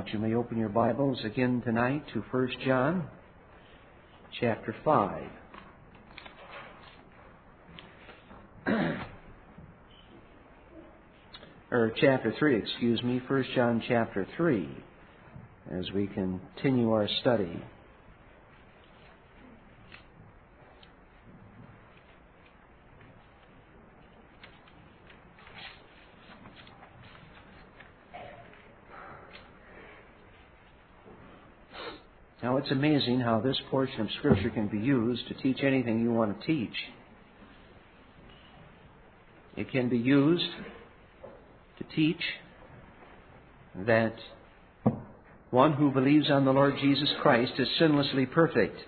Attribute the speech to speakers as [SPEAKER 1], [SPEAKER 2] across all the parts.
[SPEAKER 1] much. You may open your Bibles again tonight to 1 John chapter 5. Or chapter 3, excuse me, 1 John chapter 3, as we continue our study. Now, it's amazing how this portion of Scripture can be used to teach anything you want to teach. It can be used to teach that one who believes on the Lord Jesus Christ is sinlessly perfect,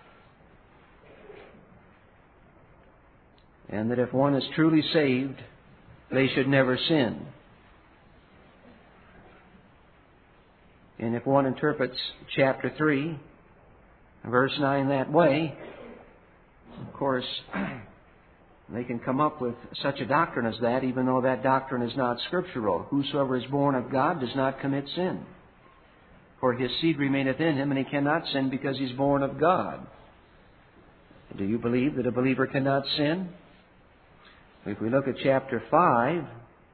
[SPEAKER 1] and that if one is truly saved, they should never sin. And if one interprets chapter 3, verse 9 that way, of course, they can come up with such a doctrine as that, even though that doctrine is not scriptural. Whosoever is born of God does not commit sin, for his seed remaineth in him, and he cannot sin because he's born of God. Do you believe that a believer cannot sin? If we look at chapter 5,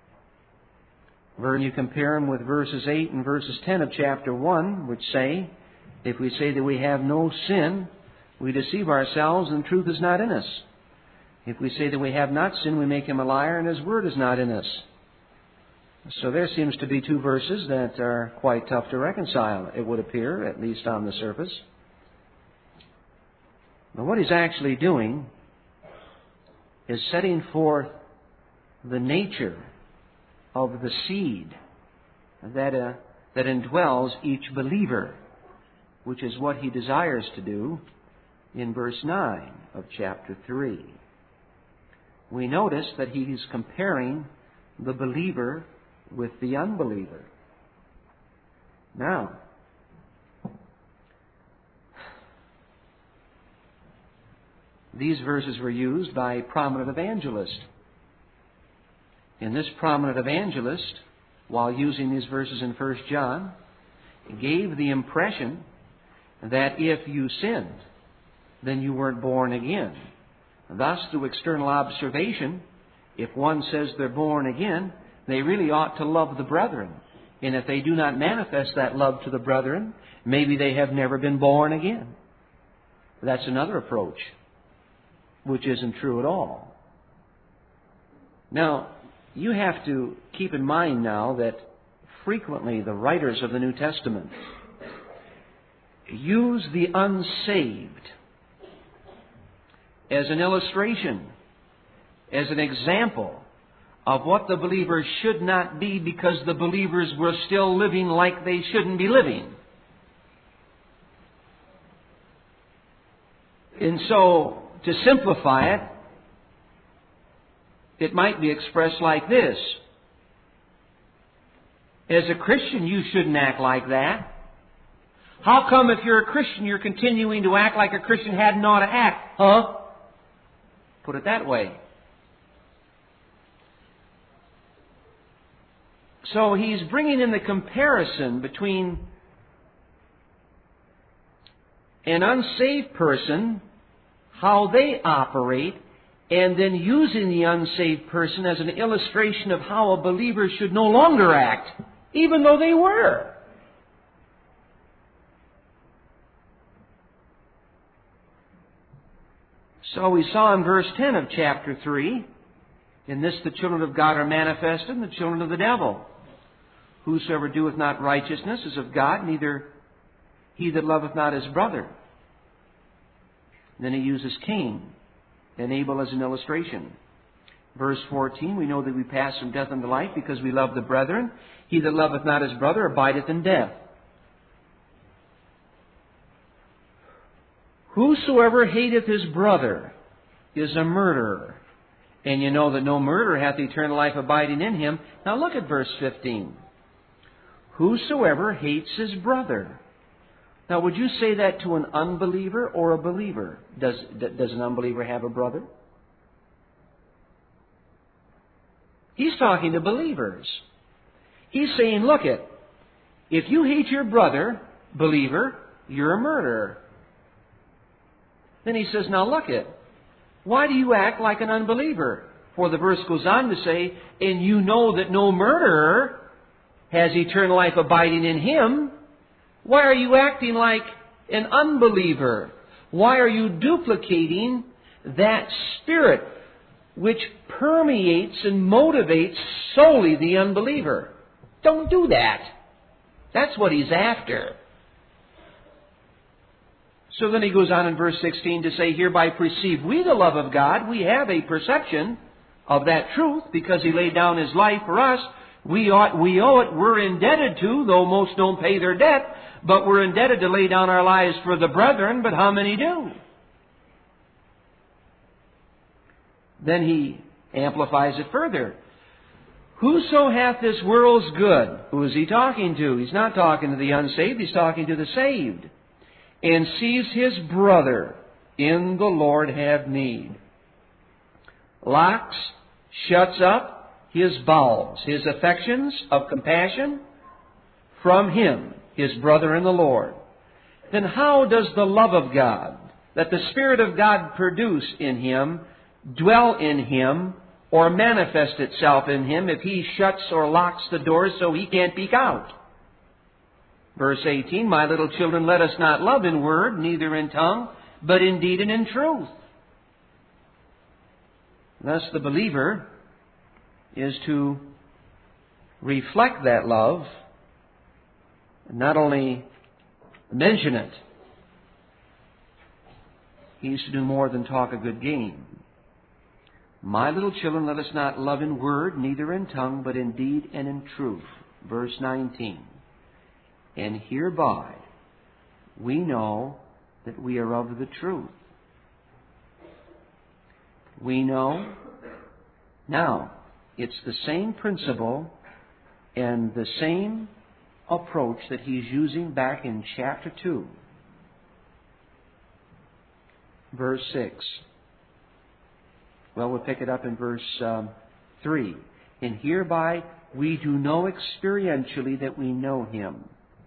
[SPEAKER 1] you compare them with verses 8 and verses 10 of chapter 1, which say, if we say that we have no sin, we deceive ourselves and the truth is not in us. If we say that we have not sinned, we make him a liar and his word is not in us. So there seems to be two verses that are quite tough to reconcile, it would appear, at least on the surface. But what he's actually doing is setting forth the nature of the seed that indwells each believer, which is what he desires to do in verse 9 of chapter 3. We notice that he is comparing the believer with the unbeliever. Now, these verses were used by a prominent evangelist. And this prominent evangelist, while using these verses in 1 John, gave the impression that if you sinned, then you weren't born again. Thus, through external observation, if one says they're born again, they really ought to love the brethren. And if they do not manifest that love to the brethren, maybe they have never been born again. That's another approach, which isn't true at all. Now, you have to keep in mind now that frequently the writers of the New Testament use the unsaved as an illustration, as an example of what the believers should not be because the believers were still living like they shouldn't be living. And so, to simplify it, it might be expressed like this. As a Christian, you shouldn't act like that. How come if you're a Christian, you're continuing to act like a Christian hadn't ought to act? Huh? Put it that way. So he's bringing in the comparison between an unsaved person, how they operate, and then using the unsaved person as an illustration of how a believer should no longer act, even though they were. So we saw in verse 10 of chapter 3, in this the children of God are manifested, and the children of the devil. Whosoever doeth not righteousness is of God, neither he that loveth not his brother. Then he uses Cain and Abel as an illustration. Verse 14, we know that we pass from death unto life because we love the brethren. He that loveth not his brother abideth in death. Whosoever hateth his brother is a murderer. And you know that no murderer hath eternal life abiding in him. Now look at verse 15. Whosoever hates his brother. Now would you say that to an unbeliever or a believer? Does an unbeliever have a brother? He's talking to believers. He's saying, look it, If you hate your brother, believer, you're a murderer. Then he says, now look it. Why do you act like an unbeliever? For the verse goes on to say, and you know that no murderer has eternal life abiding in him. Why are you acting like an unbeliever? Why are you duplicating that spirit which permeates and motivates solely the unbeliever? Don't do that. That's what he's after. So then he goes on in verse 16 to say, hereby perceive we the love of God. We have a perception of that truth because he laid down his life for us. We owe it. We're indebted to, though most don't pay their debt, but we're indebted to lay down our lives for the brethren, but how many do? Then he amplifies it further. Whoso hath this world's good, who is he talking to? He's not talking to the unsaved, he's talking to the saved. And sees his brother in the Lord have need. Locks, shuts up his bowels, his affections of compassion from him, his brother in the Lord. Then how does the love of God, that the Spirit of God produce in him, dwell in him, or manifest itself in him if he shuts or locks the doors so he can't peek out? Verse 18, my little children, let us not love in word, neither in tongue, but in deed and in truth. Thus the believer is to reflect that love, and not only mention it. He's to do more than talk a good game. My little children, let us not love in word, neither in tongue, but in deed and in truth. Verse 19. And hereby we know that we are of the truth. We know. Now, it's the same principle and the same approach that he's using back in chapter 2. Verse 6. Well, we'll pick it up in verse 3. And hereby we do know experientially that we know him.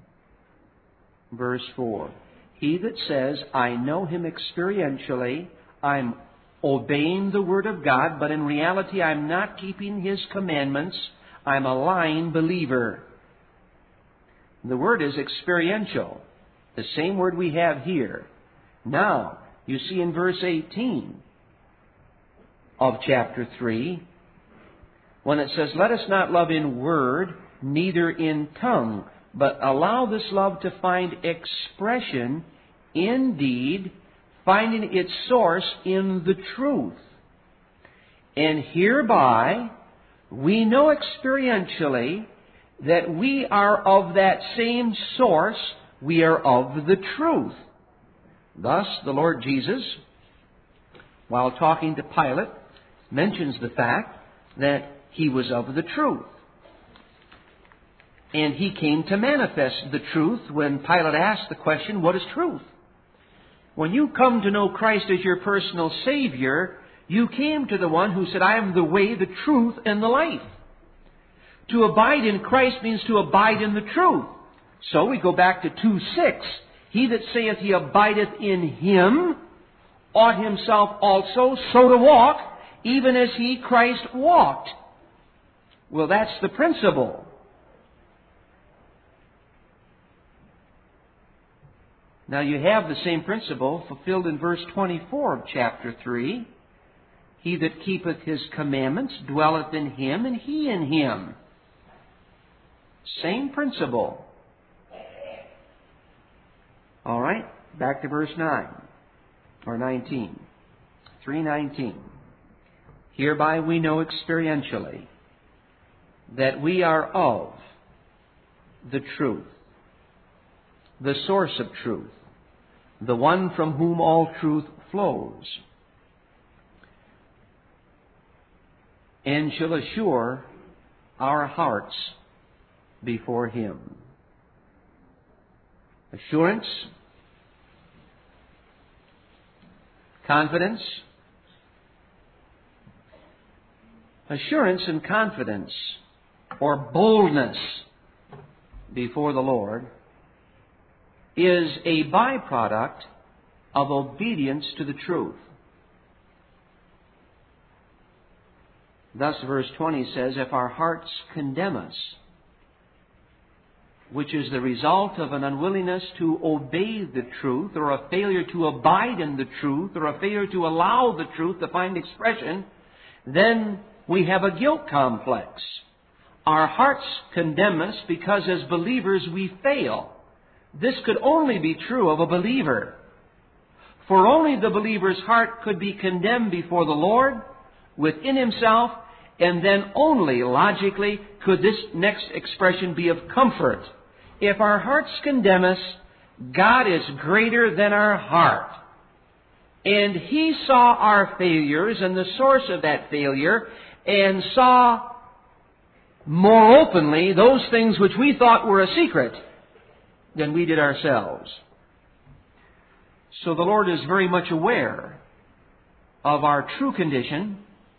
[SPEAKER 1] Verse 4. He that says, I know him experientially, I'm obeying the Word of God, but in reality I'm not keeping his commandments, I'm a lying believer. The word is experiential, the same word we have here. Now, you see in verse 18 of chapter 3, when it says, let us not love in word, neither in tongue, but allow this love to find expression in deed, finding its source in the truth. And hereby we know experientially that we are of that same source, we are of the truth. Thus, the Lord Jesus, while talking to Pilate, mentions the fact that he was of the truth. And he came to manifest the truth when Pilate asked the question, what is truth? When you come to know Christ as your personal Savior, you came to the one who said, I am the way, the truth, and the life. To abide in Christ means to abide in the truth. So we go back to 2:6. He that saith he abideth in him ought himself also so to walk, even as he, Christ, walked. Well, that's the principle. Now you have the same principle fulfilled in verse 24 of chapter 3. He that keepeth his commandments dwelleth in him, and he in him. Same principle. All right, back to verse 9, or 19. 3:19. Hereby we know experientially that we are of the truth, the source of truth, the one from whom all truth flows, and shall assure our hearts before him. Assurance, confidence. Assurance and confidence, or boldness, before the Lord is a byproduct of obedience to the truth. Thus, verse 20 says, if our hearts condemn us, which is the result of an unwillingness to obey the truth, or a failure to abide in the truth, or a failure to allow the truth to find expression, then we have a guilt complex. Our hearts condemn us because as believers we fail. This could only be true of a believer. For only the believer's heart could be condemned before the Lord within himself, and then only logically could this next expression be of comfort. If our hearts condemn us, God is greater than our heart. And He saw our failures and the source of that failure, and saw more openly those things which we thought were a secret than we did ourselves. So the Lord is very much aware of our true condition,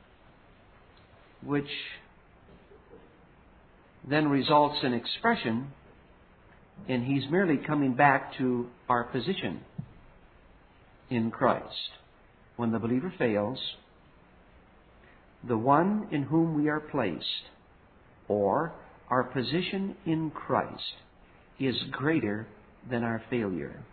[SPEAKER 1] which then results in expression, and He's merely coming back to our position in Christ. When the believer fails, the one in whom we are placed, or our position in Christ, is greater than our failure.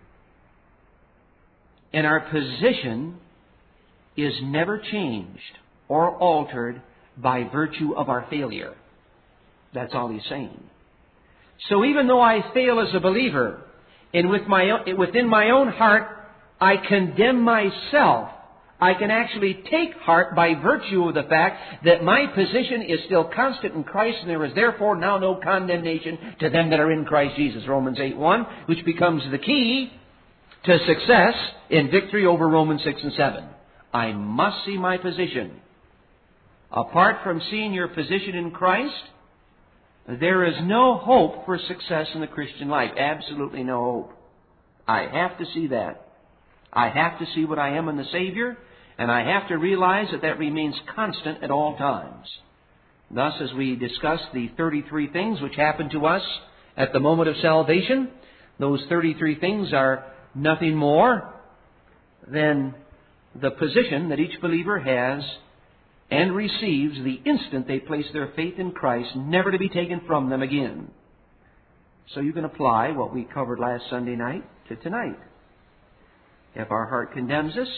[SPEAKER 1] And our position is never changed or altered by virtue of our failure. That's all He's saying. So even though I fail as a believer, and within my own heart I condemn myself, I can actually take heart by virtue of the fact that my position is still constant in Christ, and there is therefore now no condemnation to them that are in Christ Jesus. Romans 8:1, which becomes the key to success in victory over Romans 6 and 7. I must see my position. Apart from seeing your position in Christ, there is no hope for success in the Christian life. Absolutely no hope. I have to see that. I have to see what I am in the Savior, and I have to realize that that remains constant at all times. Thus, as we discuss the 33 things which happen to us at the moment of salvation, those 33 things are nothing more than the position that each believer has and receives the instant they place their faith in Christ, never to be taken from them again. So you can apply what we covered last Sunday night to tonight. If our heart condemns us,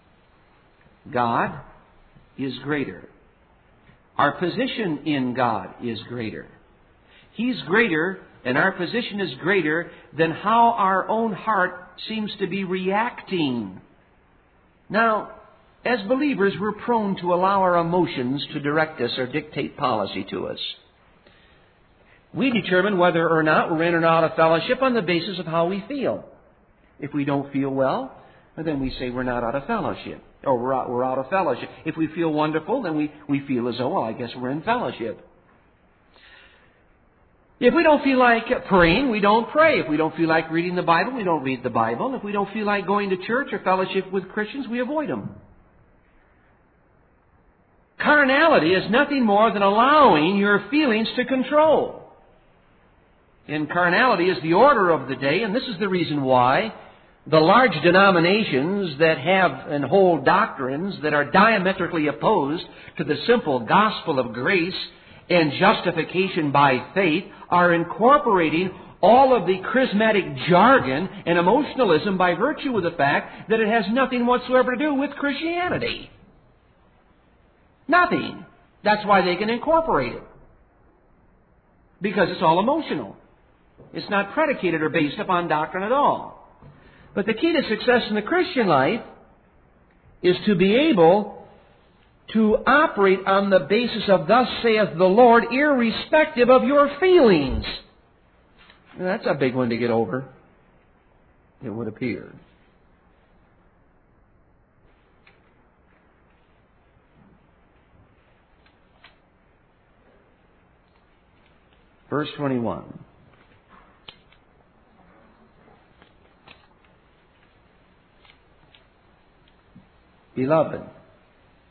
[SPEAKER 1] God is greater. Our position in God is greater. He's greater, and our position is greater than how our own heart seems to be reacting. Now, as believers, we're prone to allow our emotions to direct us or dictate policy to us. We determine whether or not we're in or out of fellowship on the basis of how we feel. If we don't feel well, then we say we're not out of fellowship, or we're out of fellowship. If we feel wonderful, then we feel as though, well, I guess we're in fellowship. If we don't feel like praying, we don't pray. If we don't feel like reading the Bible, we don't read the Bible. If we don't feel like going to church or fellowship with Christians, we avoid them. Carnality is nothing more than allowing your feelings to control. And carnality is the order of the day, and this is the reason why the large denominations that have and hold doctrines that are diametrically opposed to the simple gospel of grace and justification by faith are incorporating all of the charismatic jargon and emotionalism by virtue of the fact that it has nothing whatsoever to do with Christianity. Nothing. That's why they can incorporate it. Because it's all emotional. It's not predicated or based upon doctrine at all. But the key to success in the Christian life is to be able to operate on the basis of thus saith the Lord, irrespective of your feelings. And that's a big one to get over, it would appear. Verse 21. Beloved,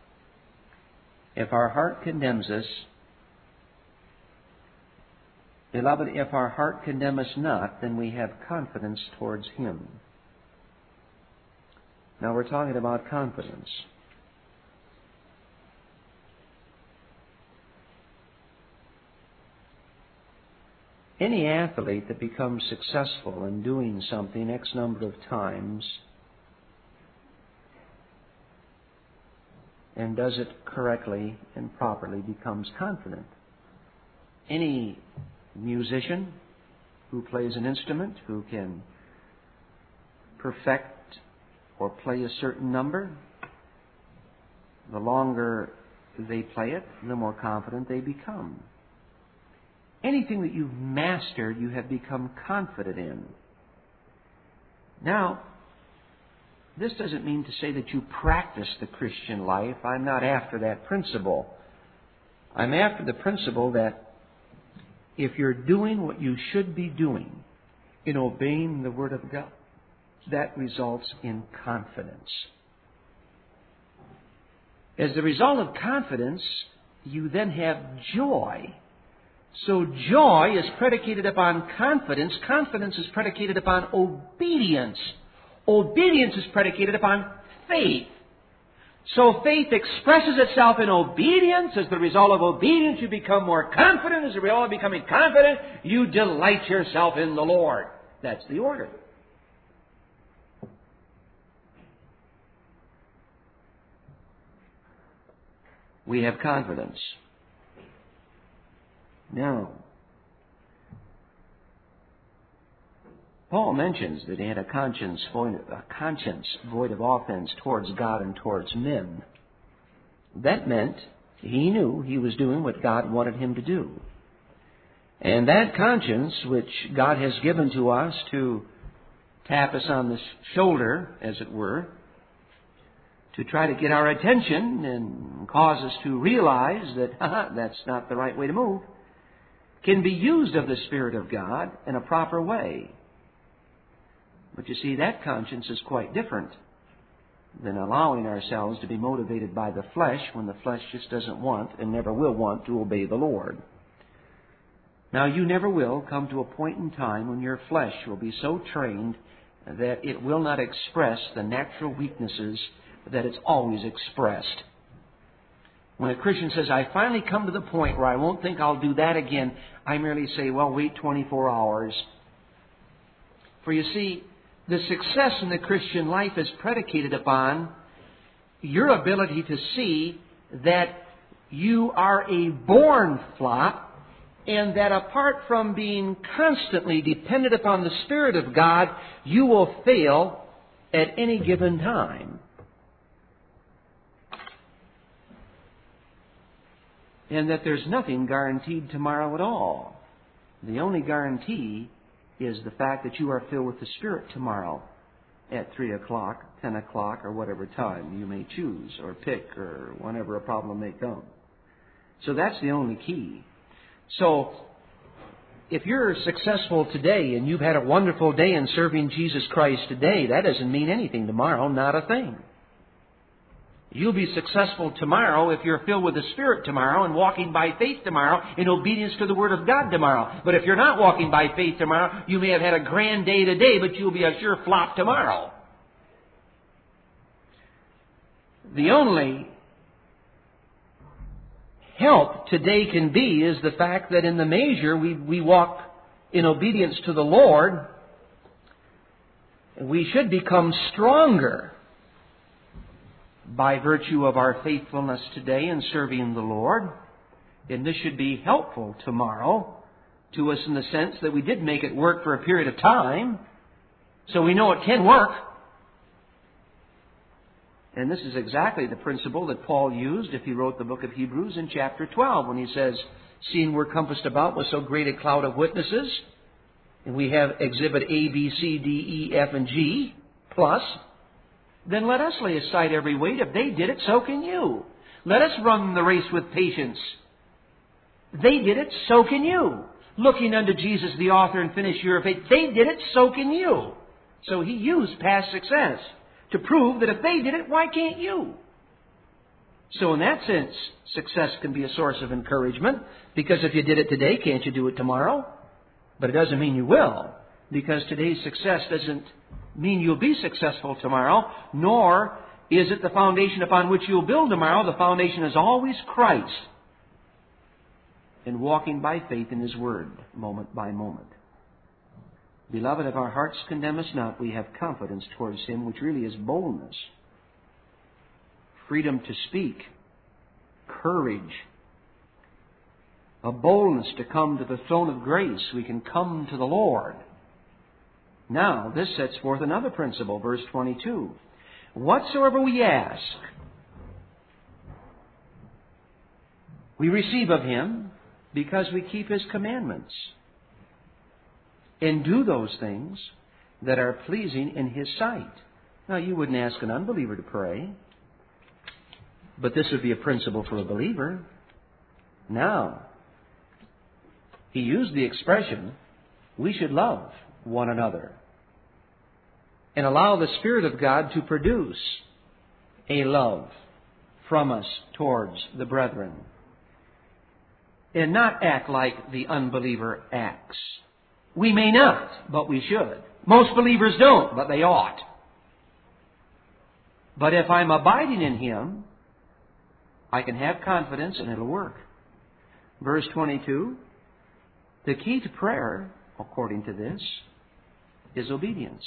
[SPEAKER 1] if our heart condemns us, Beloved, if our heart condemn us not, then we have confidence towards Him. Now we're talking about confidence. Any athlete that becomes successful in doing something X number of times and does it correctly and properly becomes confident. Any musician who plays an instrument, who can perfect or play a certain number, the longer they play it, the more confident they become. Anything that you've mastered, you have become confident in. Now, this doesn't mean to say that you practice the Christian life. I'm not after that principle. I'm after the principle that if you're doing what you should be doing in obeying the Word of God, that results in confidence. As a result of confidence, you then have joy. So joy is predicated upon confidence. Confidence is predicated upon obedience. Obedience is predicated upon faith. So faith expresses itself in obedience. As the result of obedience, you become more confident. As a result of becoming confident, you delight yourself in the Lord. That's the order. We have confidence. Now, Paul mentions that he had a conscience void of offense towards God and towards men. That meant he knew he was doing what God wanted him to do. And that conscience, which God has given to us to tap us on the shoulder, as it were, to try to get our attention and cause us to realize that that's not the right way to move, can be used of the Spirit of God in a proper way. But you see, that conscience is quite different than allowing ourselves to be motivated by the flesh when the flesh just doesn't want and never will want to obey the Lord. Now, you never will come to a point in time when your flesh will be so trained that it will not express the natural weaknesses that it's always expressed. When a Christian says, I finally come to the point where I won't think I'll do that again, I merely say, well, wait 24 hours. For you see, the success in the Christian life is predicated upon your ability to see that you are a born flop, and that apart from being constantly dependent upon the Spirit of God, you will fail at any given time. And that there's nothing guaranteed tomorrow at all. The only guarantee is the fact that you are filled with the Spirit tomorrow at 3 o'clock, 10 o'clock, or whatever time you may choose or pick, or whenever a problem may come. So that's the only key. So if you're successful today and you've had a wonderful day in serving Jesus Christ today, that doesn't mean anything tomorrow, not a thing. You'll be successful tomorrow if you're filled with the Spirit tomorrow and walking by faith tomorrow in obedience to the Word of God tomorrow. But if you're not walking by faith tomorrow, you may have had a grand day today, but you'll be a sure flop tomorrow. The only help today can be is the fact that in the measure we walk in obedience to the Lord, we should become stronger by virtue of our faithfulness today in serving the Lord. And this should be helpful tomorrow to us in the sense that we did make it work for a period of time, so we know it can work. And this is exactly the principle that Paul used if he wrote the book of Hebrews in chapter 12, when he says, seeing we're compassed about with so great a cloud of witnesses, and we have exhibit A, B, C, D, E, F, and G, plus, then let us lay aside every weight. If they did it, so can you. Let us run the race with patience. They did it, so can you. Looking unto Jesus, the author and finisher of faith. They did it, so can you. So he used past success to prove that if they did it, why can't you? So in that sense, success can be a source of encouragement, because if you did it today, can't you do it tomorrow? But it doesn't mean you will, because today's success doesn't mean you'll be successful tomorrow, nor is it the foundation upon which you'll build tomorrow. The foundation is always Christ, and walking by faith in His Word, moment by moment. Beloved, if our hearts condemn us not, we have confidence towards Him, which really is boldness, freedom to speak, courage, a boldness to come to the throne of grace. We can come to the Lord. Now, this sets forth another principle, verse 22. Whatsoever we ask, we receive of Him, because we keep His commandments and do those things that are pleasing in His sight. Now, you wouldn't ask an unbeliever to pray, but this would be a principle for a believer. Now, He used the expression, we should love one another and allow the Spirit of God to produce a love from us towards the brethren, and not act like the unbeliever acts. We may not, but we should. Most believers don't, but they ought. But if I'm abiding in Him, I can have confidence and it'll work. Verse 22, the key to prayer, according to this, is obedience.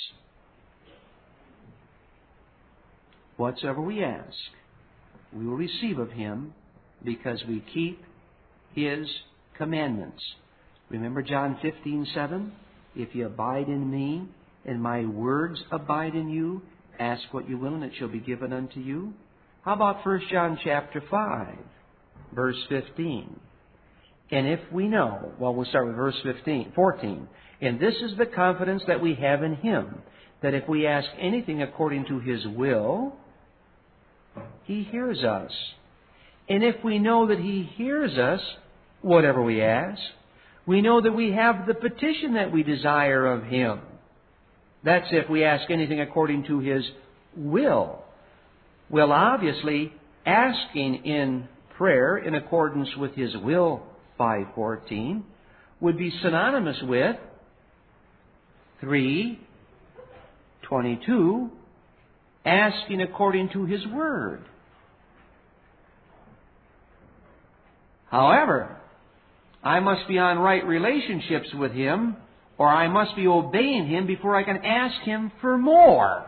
[SPEAKER 1] Whatsoever we ask, we will receive of Him, because we keep His commandments. Remember John 15:7? If you abide in me, and my words abide in you, ask what you will, and it shall be given unto you. How about 1 John chapter 5, verse 15? And if we know, well, we'll start with verse 14. And this is the confidence that we have in Him, that if we ask anything according to His will, He hears us. And if we know that He hears us, whatever we ask, we know that we have the petition that we desire of Him. That's if we ask anything according to His will. Well, obviously, asking in prayer in accordance with His will, 5:14, would be synonymous with 3:22, asking according to His Word. However, I must be on right relationships with Him, or I must be obeying Him before I can ask Him for more.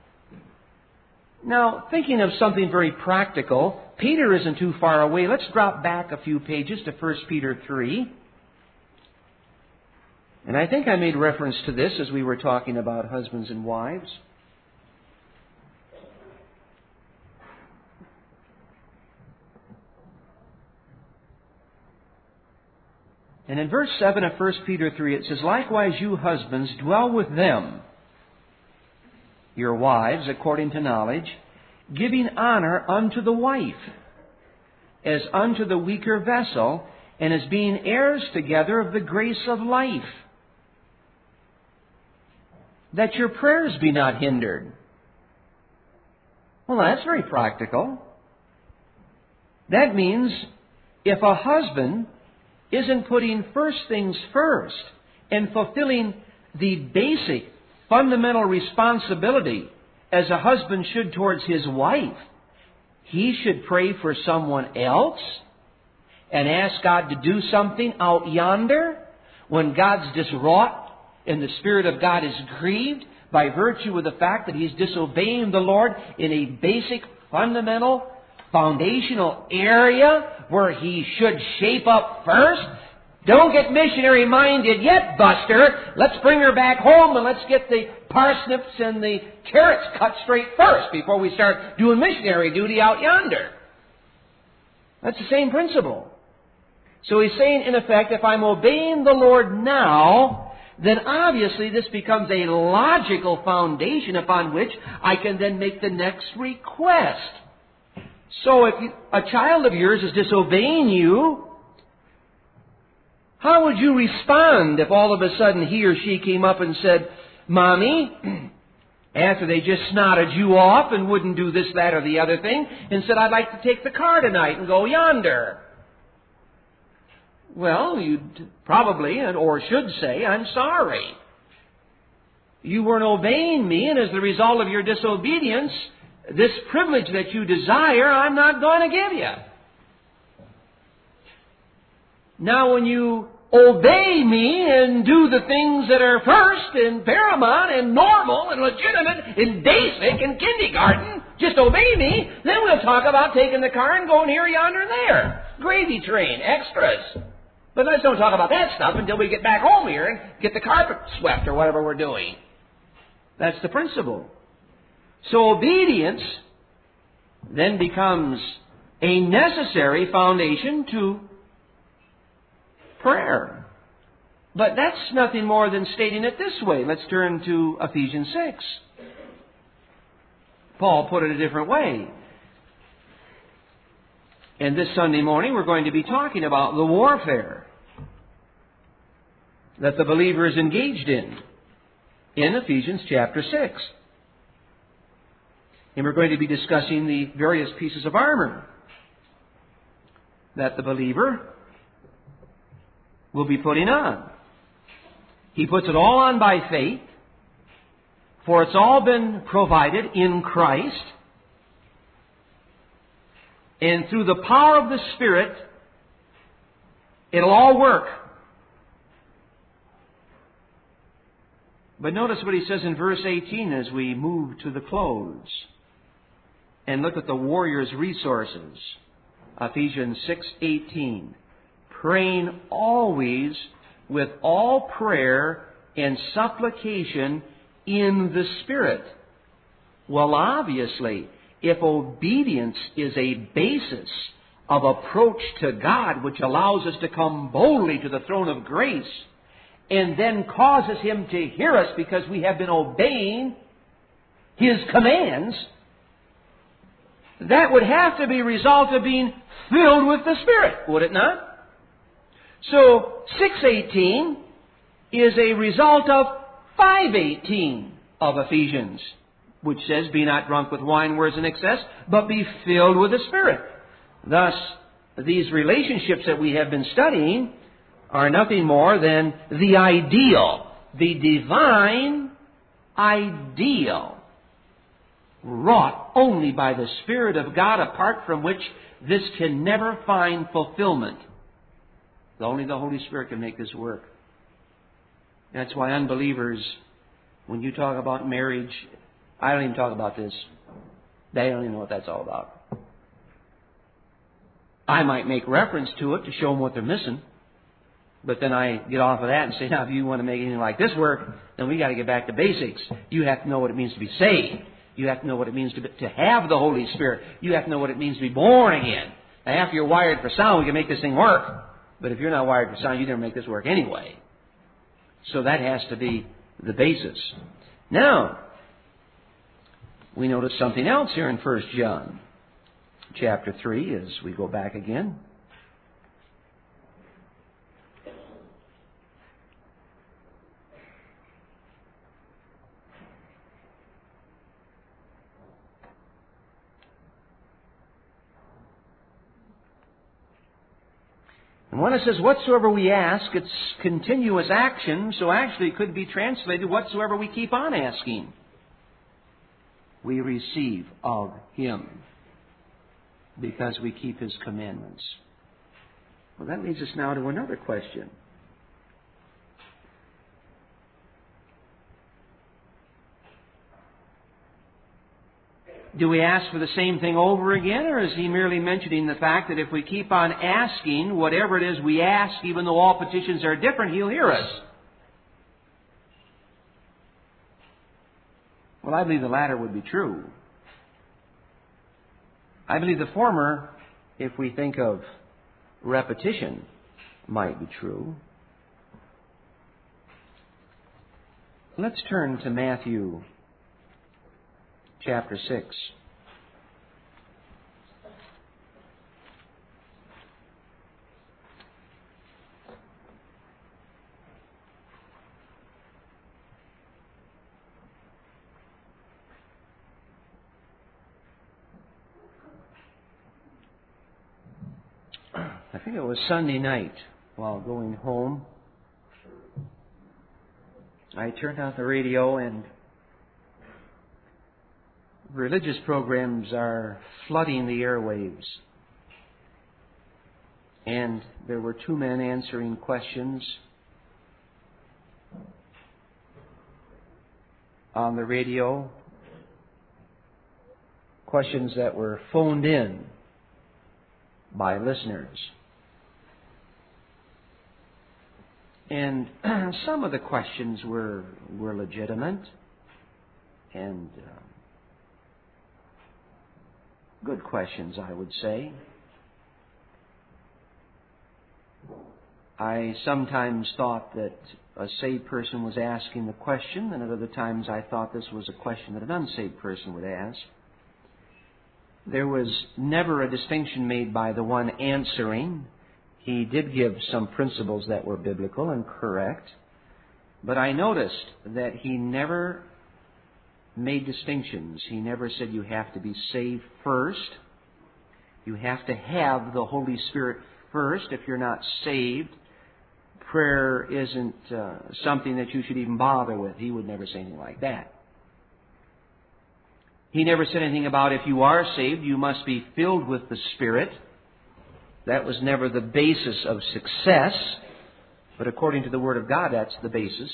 [SPEAKER 1] Now, thinking of something very practical, Peter isn't too far away. Let's drop back a few pages to 1 Peter 3. And I think I made reference to this as we were talking about husbands and wives. And in verse 7 of 1 Peter 3, it says, likewise you husbands, dwell with them, your wives, according to knowledge, giving honor unto the wife, as unto the weaker vessel, and as being heirs together of the grace of life, that your prayers be not hindered. Well, that's very practical. That means if a husband isn't putting first things first and fulfilling the basic, fundamental responsibility as a husband should towards his wife, he should pray for someone else and ask God to do something out yonder when God's diswrought and the Spirit of God is grieved by virtue of the fact that he's disobeying the Lord in a basic, fundamental, foundational area where he should shape up first. Don't get missionary minded yet, Buster. Let's bring her back home and let's get the parsnips and the carrots cut straight first before we start doing missionary duty out yonder. That's the same principle. So he's saying, in effect, if I'm obeying the Lord now, then obviously this becomes a logical foundation upon which I can then make the next request. So if a child of yours is disobeying you, how would you respond if all of a sudden he or she came up and said, Mommy, after they just snotted you off and wouldn't do this, that, or the other thing, and said, I'd like to take the car tonight and go yonder? Well, you'd probably, or should say, I'm sorry. You weren't obeying me, and as the result of your disobedience, this privilege that you desire, I'm not going to give you. Now, when you obey me and do the things that are first and paramount and normal and legitimate and basic and kindergarten, just obey me, then we'll talk about taking the car and going here, yonder, and there. Gravy train, extras. But let's don't talk about that stuff until we get back home here and get the carpet swept or whatever we're doing. That's the principle. So obedience then becomes a necessary foundation to prayer. But that's nothing more than stating it this way. Let's turn to Ephesians 6. Paul put it a different way. And this Sunday morning we're going to be talking about the warfare that the believer is engaged in Ephesians chapter 6. And we're going to be discussing the various pieces of armor that the believer will be putting on. He puts it all on by faith, for it's all been provided in Christ. And through the power of the Spirit, it'll all work. But notice what he says in verse 18 as we move to the close and look at the warrior's resources. Ephesians 6:18. Praying always with all prayer and supplication in the Spirit. Well, obviously, if obedience is a basis of approach to God, which allows us to come boldly to the throne of grace, and then causes Him to hear us because we have been obeying His commands, that would have to be a result of being filled with the Spirit, would it not? So 6:18 is a result of 5:18 of Ephesians, which says, be not drunk with wine where is in excess, but be filled with the Spirit. Thus, these relationships that we have been studying are nothing more than the ideal, the divine ideal, wrought only by the Spirit of God, apart from which this can never find fulfillment. Only the Holy Spirit can make this work. That's why unbelievers, when you talk about marriage, I don't even talk about this. They don't even know what that's all about. I might make reference to it to show them what they're missing. But then I get off of that and say, now, if you want to make anything like this work, then we got to get back to basics. You have to know what it means to be saved. You have to know what it means to have the Holy Spirit. You have to know what it means to be born again. Now, after you're wired for sound, we can make this thing work. But if you're not wired for sound, you never make this work anyway. So that has to be the basis. Now, we notice something else here in 1 John chapter 3 as we go back again. And when it says, whatsoever we ask, it's continuous action, so actually it could be translated, whatsoever we keep on asking, we receive of Him, because we keep His commandments. Well, that leads us now to another question. Do we ask for the same thing over again, or is he merely mentioning the fact that if we keep on asking whatever it is we ask, even though all petitions are different, He'll hear us? Well, I believe the latter would be true. I believe the former, if we think of repetition, might be true. Let's turn to Matthew chapter 6. I think it was Sunday night. while going home. I turned on the radio, and religious programs are flooding the airwaves. And there were two men answering questions on the radio, questions that were phoned in by listeners. And some of the questions were legitimate and good questions, I would say. I sometimes thought that a saved person was asking the question, and at other times I thought this was a question that an unsaved person would ask. There was never a distinction made by the one answering. He did give some principles that were biblical and correct, but I noticed that he never made distinctions. He never said you have to be saved first. You have to have the Holy Spirit first. If you're not saved, prayer isn't something that you should even bother with. He would never say anything like that. He never said anything about if you are saved, you must be filled with the Spirit. That was never the basis of success. But according to the Word of God, that's the basis.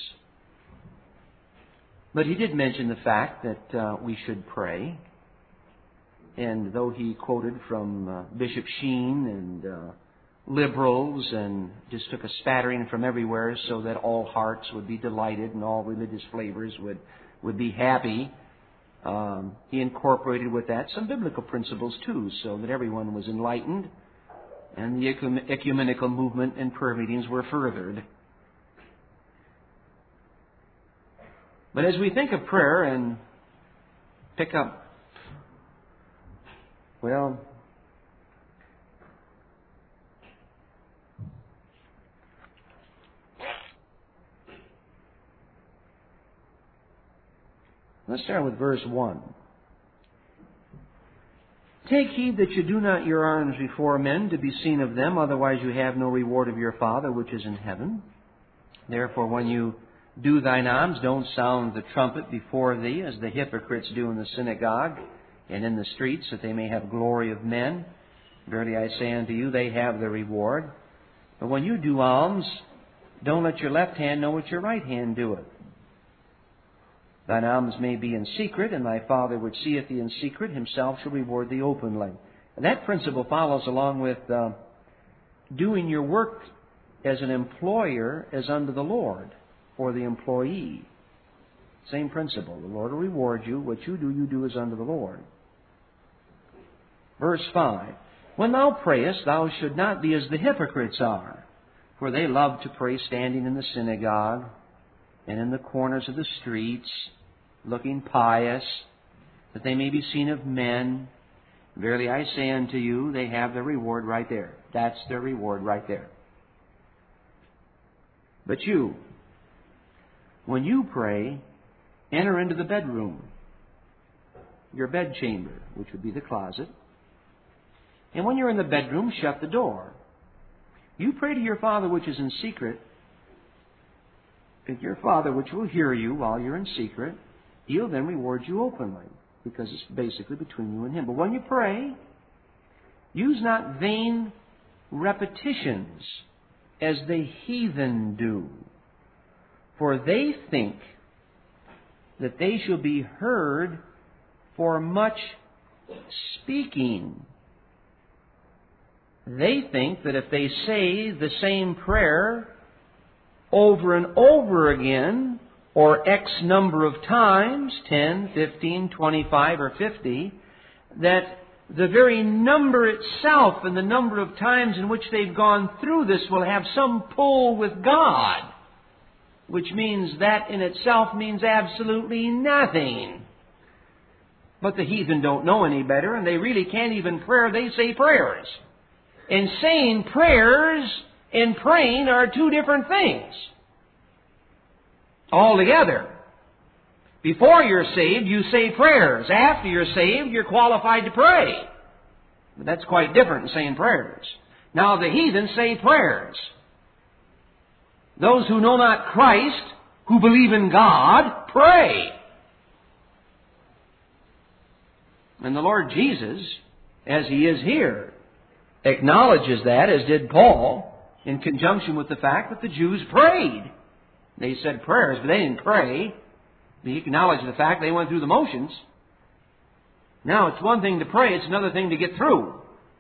[SPEAKER 1] But he did mention the fact that we should pray. And though he quoted from Bishop Sheen and liberals and just took a spattering from everywhere so that all hearts would be delighted and all religious flavors would be happy, he incorporated with that some biblical principles too, so that everyone was enlightened and the ecumenical movement and prayer meetings were furthered. But as we think of prayer and pick up, well, let's start with verse 1. Take heed that you do not your alms before men to be seen of them, otherwise you have no reward of your Father which is in heaven. Therefore, when you do thine alms, don't sound the trumpet before thee, as the hypocrites do in the synagogue and in the streets, that they may have glory of men. Verily I say unto you, they have their reward. But when you do alms, don't let your left hand know what your right hand doeth. Thine alms may be in secret, and thy Father which seeth thee in secret himself shall reward thee openly. And that principle follows along with doing your work as an employer as unto the Lord, or the employee. Same principle. The Lord will reward you. What you do as unto the Lord. Verse 5. When thou prayest, thou should not be as the hypocrites are, for they love to pray standing in the synagogue and in the corners of the streets, looking pious, that they may be seen of men. Verily I say unto you, they have their reward right there. That's their reward right there. But you, when you pray, enter into the bedroom, your bedchamber, which would be the closet. And when you're in the bedroom, shut the door. You pray to your Father which is in secret. And your Father which will hear you while you're in secret, He'll then reward you openly, because it's basically between you and Him. But when you pray, use not vain repetitions as the heathen do, for they think that they shall be heard for much speaking. They think that if they say the same prayer over and over again, or X number of times, 10, 15, 25, or 50, that the very number itself and the number of times in which they've gone through this will have some pull with God, which means that in itself means absolutely nothing. But the heathen don't know any better, and they really can't even pray. They say prayers. And saying prayers and praying are two different things altogether. Before you're saved, you say prayers. After you're saved, you're qualified to pray. But that's quite different than saying prayers. Now, the heathen say prayers. Those who know not Christ, who believe in God, pray. And the Lord Jesus, as He is here, acknowledges that, as did Paul, in conjunction with the fact that the Jews prayed. They said prayers, but they didn't pray. He acknowledged the fact they went through the motions. Now, it's one thing to pray, it's another thing to get through.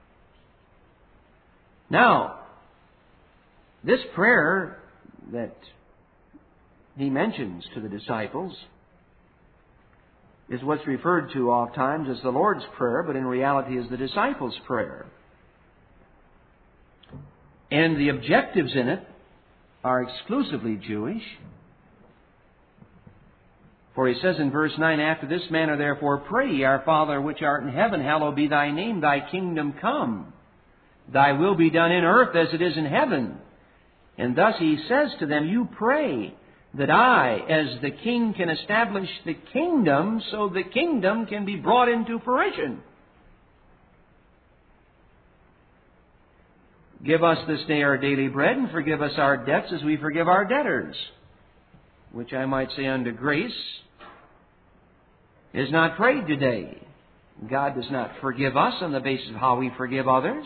[SPEAKER 1] Now, this prayer that He mentions to the disciples is what's referred to oftentimes as the Lord's Prayer, but in reality is the disciples' prayer. And the objectives in it are exclusively Jewish. For He says in verse 9, "After this manner therefore pray ye, Our Father which art in heaven, hallowed be Thy name, Thy kingdom come. Thy will be done in earth as it is in heaven." And thus He says to them, you pray that I, as the King, can establish the kingdom so the kingdom can be brought into fruition. Give us this day our daily bread, and forgive us our debts as we forgive our debtors. Which I might say unto grace is not prayed today. God does not forgive us on the basis of how we forgive others.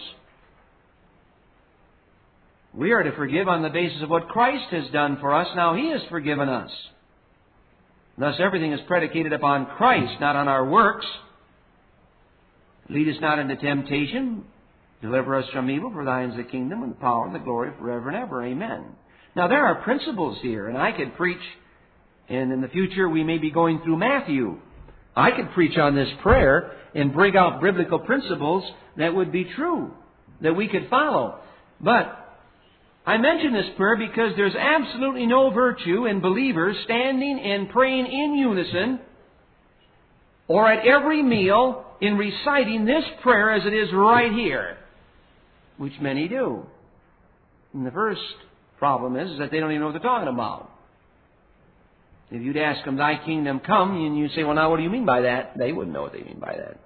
[SPEAKER 1] We are to forgive on the basis of what Christ has done for us. Now He has forgiven us. Thus everything is predicated upon Christ, not on our works. Lead us not into temptation. Deliver us from evil, for Thine is the kingdom and the power and the glory forever and ever. Amen. Now there are principles here, and I could preach, and in the future we may be going through Matthew. I could preach on this prayer and bring out biblical principles that would be true, that we could follow. But I mention this prayer because there's absolutely no virtue in believers standing and praying in unison or at every meal in reciting this prayer as it is right here, which many do. And the first problem is that they don't even know what they're talking about. If you'd ask them, Thy kingdom come, and you say, well, now what do you mean by that? They wouldn't know what they mean by that.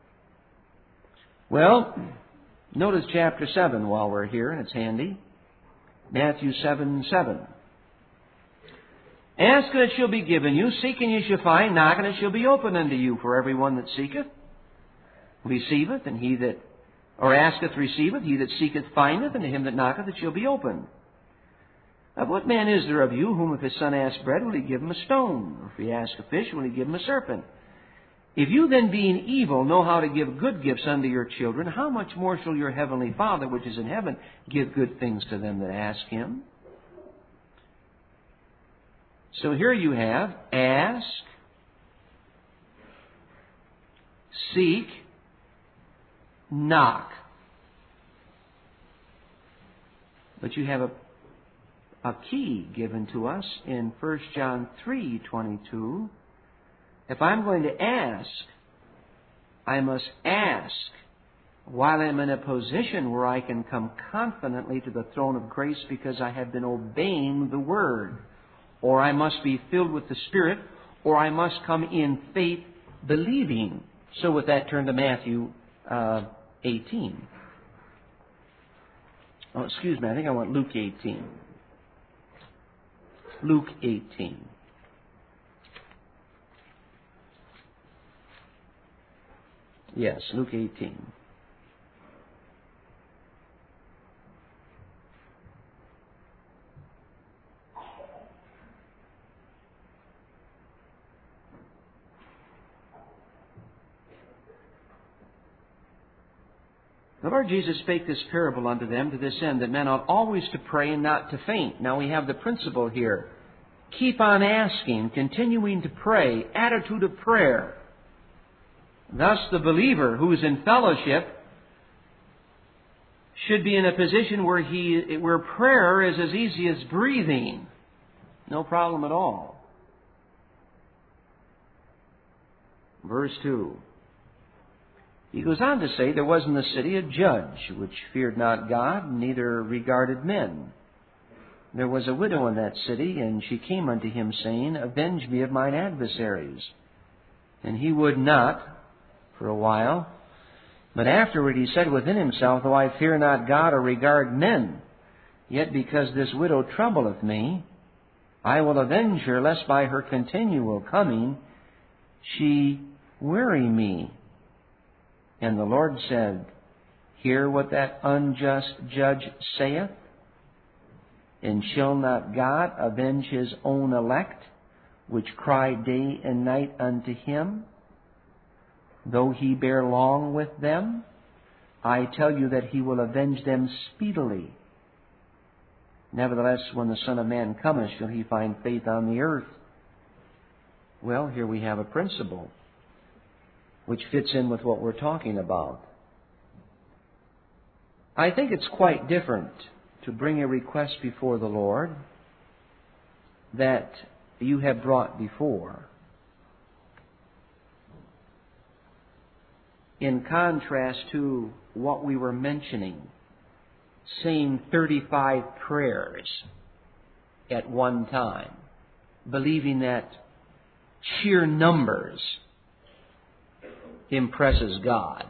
[SPEAKER 1] Well, notice chapter 7 while we're here, and it's handy. Matthew 7:7. Ask and it shall be given you, seek and you shall find, knock and it shall be opened unto you. For everyone that seeketh receiveth, and he that asketh receiveth, he that seeketh findeth, and to him that knocketh it shall be opened. Of what man is there of you, whom if his son ask bread, will he give him a stone? Or if he ask a fish, will he give him a serpent? If you then, being evil, know how to give good gifts unto your children, how much more shall your heavenly Father, which is in heaven, give good things to them that ask Him? So here you have ask, seek, knock. But you have a key given to us in 1 John 3:22. If I'm going to ask, I must ask while I'm in a position where I can come confidently to the throne of grace because I have been obeying the Word. Or I must be filled with the Spirit, or I must come in faith believing. So with that, turn to Matthew 18. Oh, excuse me, I think I want Luke 18. Luke 18. Yes, Luke 18. The Lord Jesus spake this parable unto them to this end, that men ought always to pray and not to faint. Now we have the principle here. Keep on asking, continuing to pray, attitude of prayer. Thus the believer who is in fellowship should be in a position where prayer is as easy as breathing. No problem at all. Verse 2. He goes on to say, there was in the city a judge which feared not God, neither regarded men. There was a widow in that city, and she came unto him, saying, Avenge me of mine adversaries. And he would not for a while. But afterward he said within himself, Though I fear not God or regard men, Yet because this widow troubleth me, I will avenge her, lest by her continual coming she weary me. And the Lord said, Hear what that unjust judge saith? And shall not God avenge His own elect, which cry day and night unto Him? Though He bear long with them, I tell you that He will avenge them speedily. Nevertheless, when the Son of Man cometh, shall He find faith on the earth? Well, here we have a principle which fits in with what we're talking about. I think it's quite different to bring a request before the Lord that you have brought before, in contrast to what we were mentioning, saying 35 prayers at one time, believing that sheer numbers impresses God.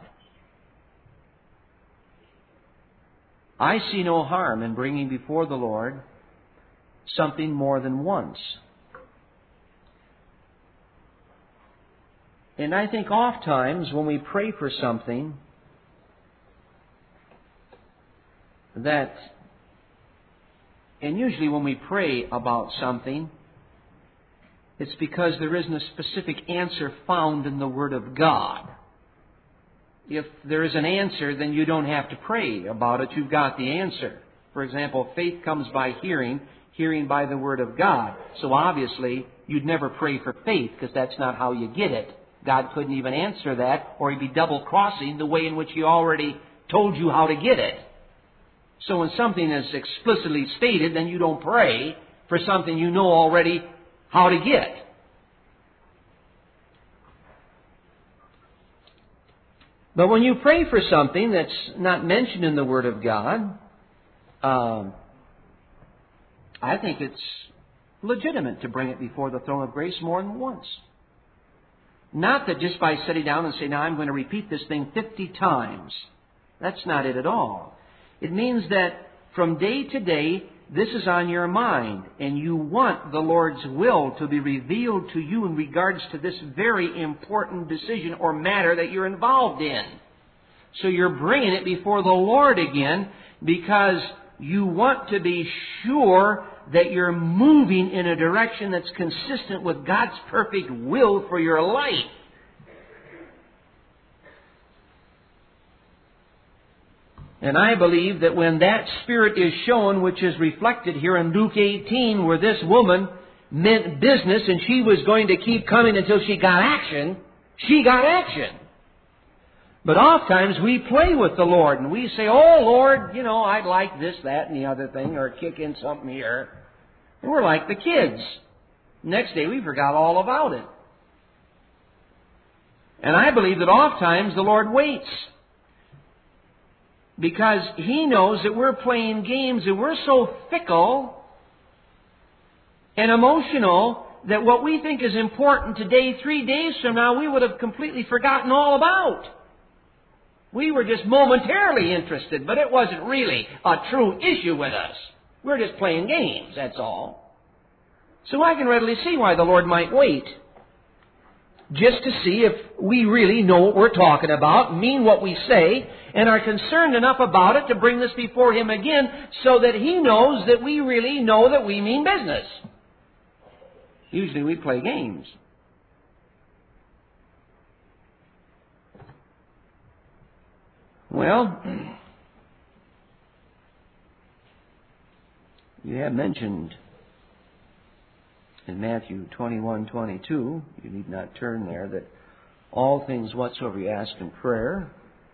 [SPEAKER 1] I see no harm in bringing before the Lord something more than once. And I think oftentimes when we pray for something that, and usually when we pray about something, it's because there isn't a specific answer found in the Word of God. If there is an answer, then you don't have to pray about it. You've got the answer. For example, faith comes by hearing, hearing by the Word of God. So obviously, you'd never pray for faith because that's not how you get it. God couldn't even answer that, or He'd be double-crossing the way in which He already told you how to get it. So when something is explicitly stated, then you don't pray for something you know already how to get. But when you pray for something that's not mentioned in the Word of God, I think it's legitimate to bring it before the throne of grace more than once. Not that just by sitting down and saying, now I'm going to repeat this thing 50 times. That's not it at all. It means that from day to day, this is on your mind, and you want the Lord's will to be revealed to you in regards to this very important decision or matter that you're involved in. So you're bringing it before the Lord again because you want to be sure that you're moving in a direction that's consistent with God's perfect will for your life. And I believe that when that Spirit is shown, which is reflected here in Luke 18, where this woman meant business and she was going to keep coming until she got action, she got action. But oftentimes we play with the Lord and we say, oh Lord, I'd like this, that, and the other thing, or kick in something here. And we're like the kids. Next day we forgot all about it. And I believe that oftentimes the Lord waits, because He knows that we're playing games and we're so fickle and emotional that what we think is important today, 3 days from now, we would have completely forgotten all about. We were just momentarily interested, but it wasn't really a true issue with us. We're just playing games, that's all. So I can readily see why the Lord might wait, just to see if we really know what we're talking about, mean what we say, and are concerned enough about it to bring this before Him again so that He knows that we really know that we mean business. Usually we play games. Well, you have mentioned in Matthew 21:22, you need not turn there, that all things whatsoever you ask in prayer,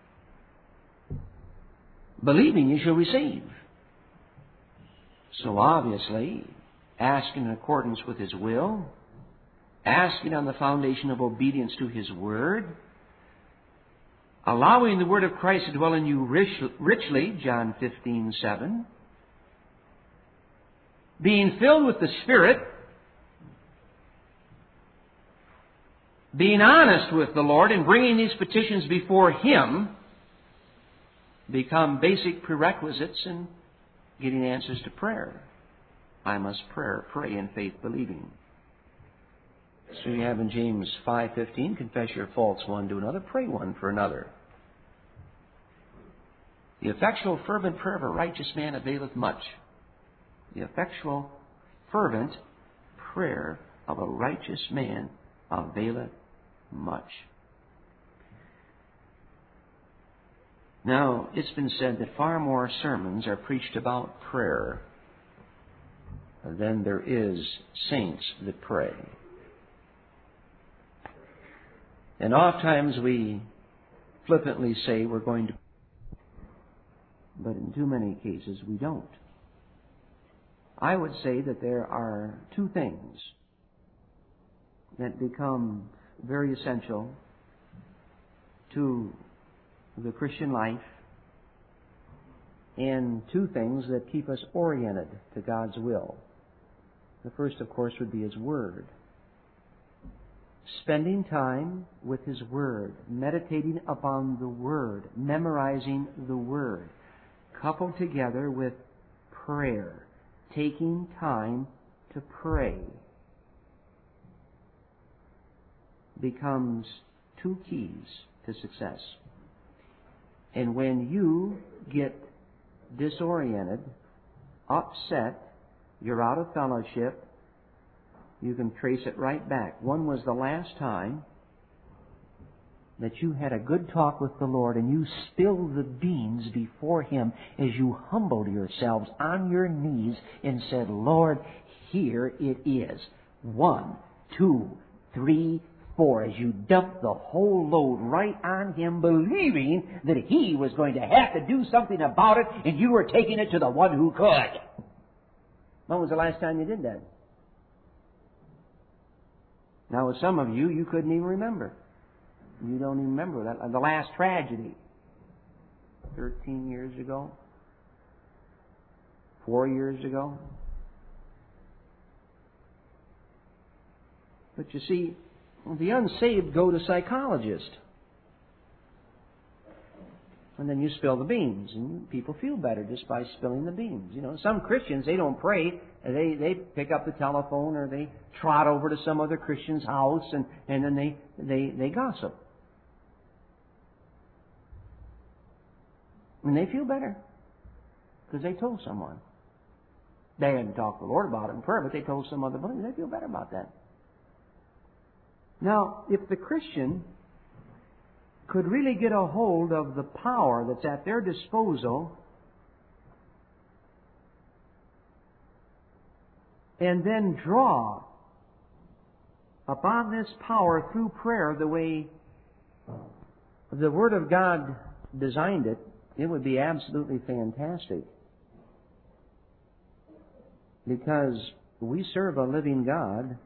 [SPEAKER 1] believing you shall receive. So obviously, asking in accordance with His will, asking on the foundation of obedience to His Word, allowing the Word of Christ to dwell in you richly, John 15:7, being filled with the Spirit, being honest with the Lord and bringing these petitions before Him become basic prerequisites in getting answers to prayer. I must pray in faith believing. So you have in James 5:15, confess your faults one to another, pray one for another. The effectual, fervent prayer of a righteous man availeth much. The effectual, fervent prayer of a righteous man availeth much. Now, it's been said that far more sermons are preached about prayer than there is saints that pray. And oftentimes we flippantly say we're going to, but in too many cases we don't. I would say that there are two things that become very essential to the Christian life, and two things that keep us oriented to God's will. The first, of course, would be His Word. Spending time with His Word, meditating upon the Word, memorizing the Word, coupled together with prayer, taking time to pray, becomes two keys to success. And when you get disoriented, upset, you're out of fellowship, you can trace it right back. When was the last time that you had a good talk with the Lord and you spilled the beans before Him as you humbled yourselves on your knees and said, Lord, here it is. 1, 2, 3, 4, as you dumped the whole load right on Him, believing that He was going to have to do something about it, and you were taking it to the one who could. When was the last time you did that? Now, with some of you, you couldn't even remember. You don't even remember that. The last tragedy, 13 years ago, 4 years ago. But you see, the unsaved go to psychologists. And then you spill the beans, and people feel better just by spilling the beans. You know, some Christians, they don't pray. They pick up the telephone or they trot over to some other Christian's house, and then they gossip. And they feel better because they told someone. They hadn't talked to the Lord about it in prayer, but they told some other believer. They feel better about that. Now, if the Christian could really get a hold of the power that's at their disposal and then draw upon this power through prayer the way the Word of God designed it, it would be absolutely fantastic. Because we serve a living God.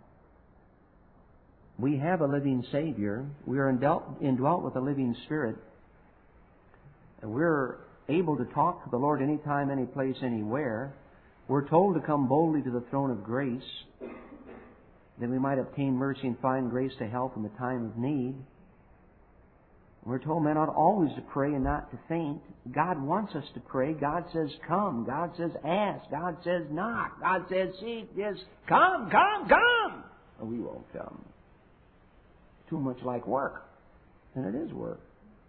[SPEAKER 1] We have a living Savior. We are indwelt with a living Spirit. And we're able to talk to the Lord anytime, any place, anywhere. We're told to come boldly to the throne of grace, that we might obtain mercy and find grace to help in the time of need. We're told men ought always to pray and not to faint. God wants us to pray. God says come. God says ask. God says knock. God says seek. Yes, come. Oh, we won't come. Too much like work. And it is work.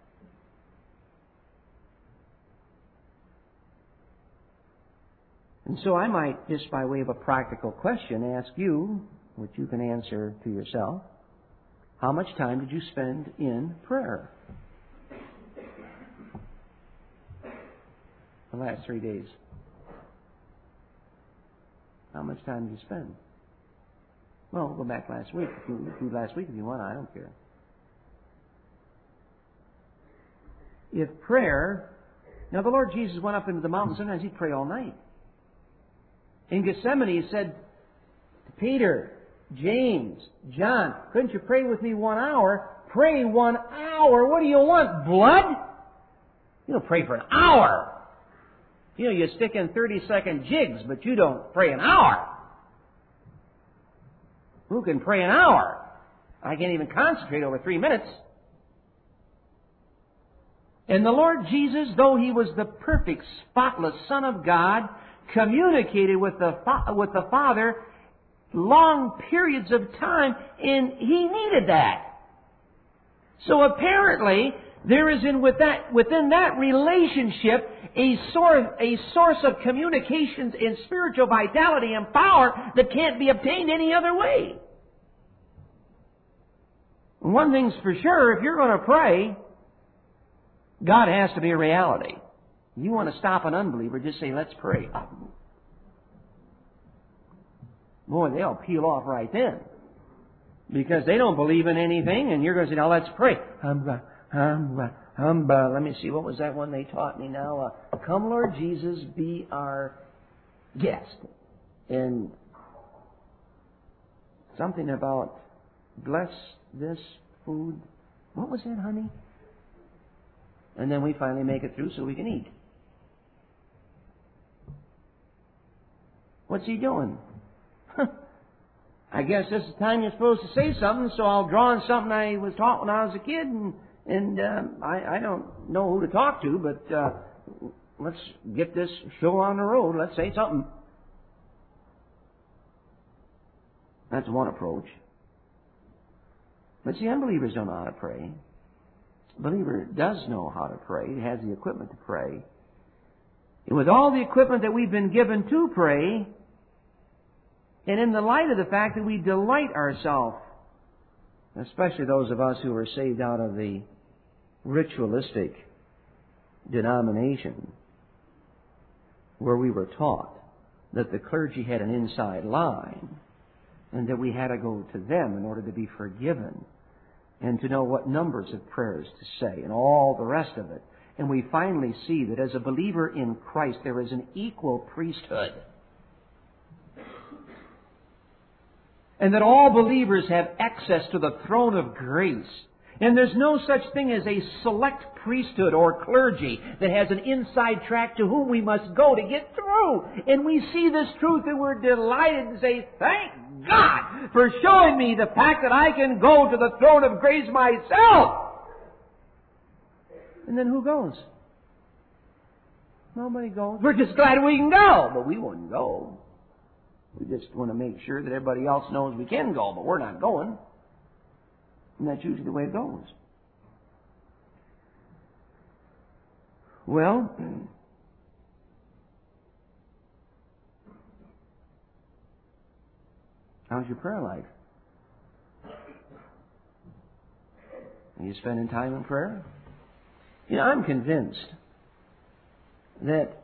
[SPEAKER 1] And so I might, just by way of a practical question, ask you, which you can answer to yourself, how much time did you spend in prayer the last 3 days? How much time did you spend? Well, we'll go back last week. If you last week if you want, I don't care. If prayer, now the Lord Jesus went up into the mountain, sometimes He'd pray all night. In Gethsemane, He said to Peter, James, John, couldn't you pray with me 1 hour? Pray 1 hour. What do you want? Blood? You don't pray for an hour. You know, you stick in 30-second jigs, but you don't pray an hour. Who can pray an hour? I can't even concentrate over 3 minutes. And the Lord Jesus, though He was the perfect, spotless Son of God, communicated with the Father long periods of time, and He needed that. So apparently, there is within that relationship a source of communications and spiritual vitality and power that can't be obtained any other way. One thing's for sure, if you're going to pray, God has to be a reality. You want to stop an unbeliever, just say, let's pray. Boy, they'll peel off right then. Because they don't believe in anything, and you're going to say, now let's pray. Let me see, what was that one they taught me now? Come, Lord Jesus, be our guest. And something about bless this food. What was that, honey? And then we finally make it through so we can eat. What's he doing? I guess this is the time you're supposed to say something, so I'll draw on something I was taught when I was a kid, and I don't know who to talk to, but let's get this show on the road. Let's say something. That's one approach. But see, unbelievers don't know how to pray. A believer does know how to pray. He has the equipment to pray. And with all the equipment that we've been given to pray, and in the light of the fact that we delight ourselves, especially those of us who are saved out of the ritualistic denomination, where we were taught that the clergy had an inside line, and that we had to go to them in order to be forgiven, and to know what numbers of prayers to say, and all the rest of it. And we finally see that as a believer in Christ, there is an equal priesthood. And that all believers have access to the throne of grace. And there's no such thing as a select priesthood or clergy that has an inside track to whom we must go to get through. And we see this truth and we're delighted and say, thank God for showing me the fact that I can go to the throne of grace myself. And then who goes? Nobody goes. We're just glad we can go, but we wouldn't go. We just want to make sure that everybody else knows we can go, but we're not going. And that's usually the way it goes. Well, how's your prayer life? Are you spending time in prayer? You know, I'm convinced that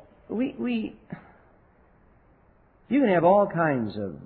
[SPEAKER 1] you can have all kinds of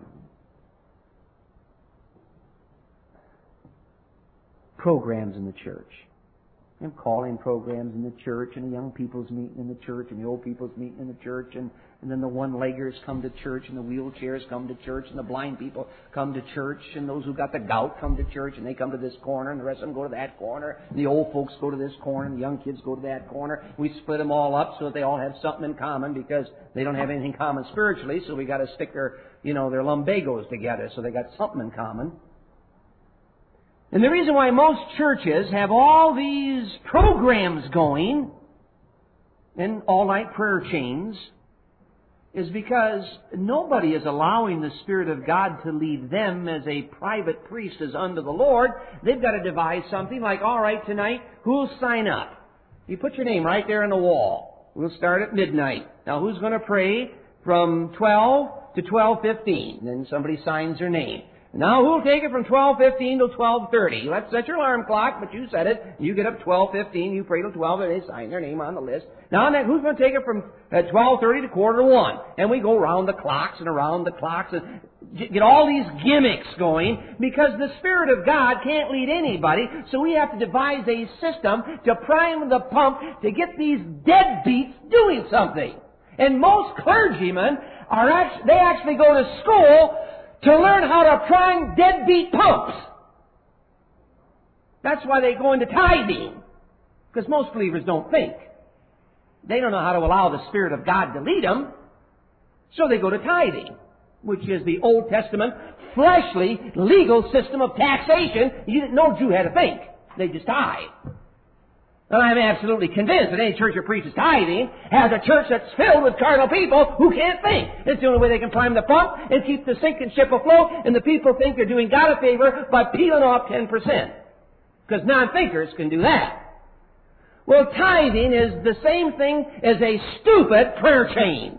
[SPEAKER 1] programs in the church. You have calling programs in the church, and the young people's meeting in the church, and the old people's meeting in the church, and then the one-leggers come to church, and the wheelchairs come to church, and the blind people come to church, and those who got the gout come to church, and they come to this corner, and the rest of them go to that corner, and the old folks go to this corner, and the young kids go to that corner. We split them all up so that they all have something in common, because they don't have anything common spiritually, so we got to stick their lumbagos together so they got something in common. And the reason why most churches have all these programs going and all-night prayer chains is because nobody is allowing the Spirit of God to lead them as a private priest as unto the Lord. They've got to devise something like, all right, tonight, who'll sign up? You put your name right there on the wall. We'll start at midnight. Now, who's going to pray from 12 to 12:15? Then somebody signs their name. Now, who'll take it from 12:15 to 12:30? Let's set your alarm clock, but you set it. You get up 12:15, you pray till 12, and they sign their name on the list. Now, who's going to take it from 12:30 to 12:45? And we go around the clocks and around the clocks and get all these gimmicks going because the Spirit of God can't lead anybody, so we have to devise a system to prime the pump to get these deadbeats doing something. And most clergymen they actually go to school to learn how to prime deadbeat pumps. That's why they go into tithing. Because most believers don't think. They don't know how to allow the Spirit of God to lead them. So they go to tithing, which is the Old Testament, fleshly, legal system of taxation. You didn't know Jew had to think. They just tithe.
[SPEAKER 2] And I'm absolutely convinced that any church that preaches tithing has a church that's filled with carnal people who can't think. It's the only way they can climb the pump and keep the sinking ship afloat, and the people think they're doing God a favor by peeling off 10%. Because non-thinkers can do that. Well, tithing is the same thing as a stupid prayer chain.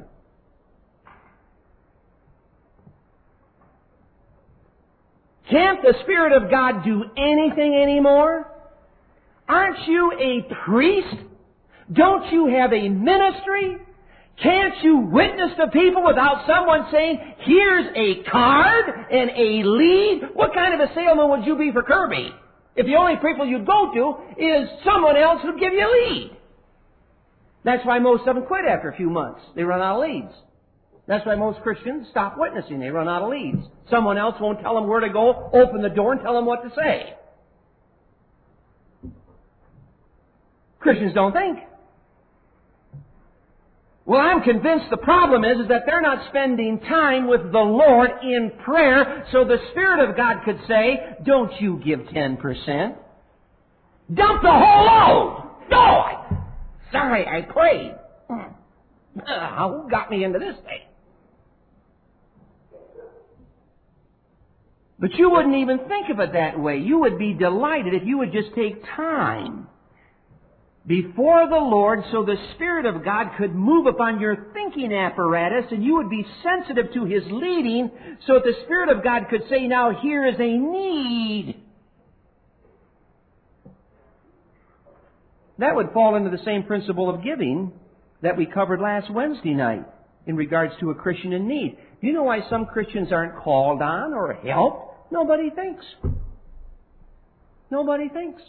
[SPEAKER 2] Can't the Spirit of God do anything anymore? Aren't you a priest? Don't you have a ministry? Can't you witness to people without someone saying, here's a card and a lead? What kind of a salesman would you be for Kirby? If the only people you'd go to is someone else who'd give you a lead. That's why most of them quit after a few months. They run out of leads. That's why most Christians stop witnessing. They run out of leads. Someone else won't tell them where to go, open the door, and tell them what to say. Christians don't think. Well, I'm convinced the problem is that they're not spending time with the Lord in prayer, so the Spirit of God could say, don't you give 10%. Dump the whole load! No! Sorry, I prayed. Who got me into this thing? But you wouldn't even think of it that way. You would be delighted if you would just take time before the Lord so the Spirit of God could move upon your thinking apparatus and you would be sensitive to His leading so that the Spirit of God could say, now here is a need. That would fall into the same principle of giving that we covered last Wednesday night in regards to a Christian in need. Do you know why some Christians aren't called on or helped? Nobody thinks. Nobody thinks.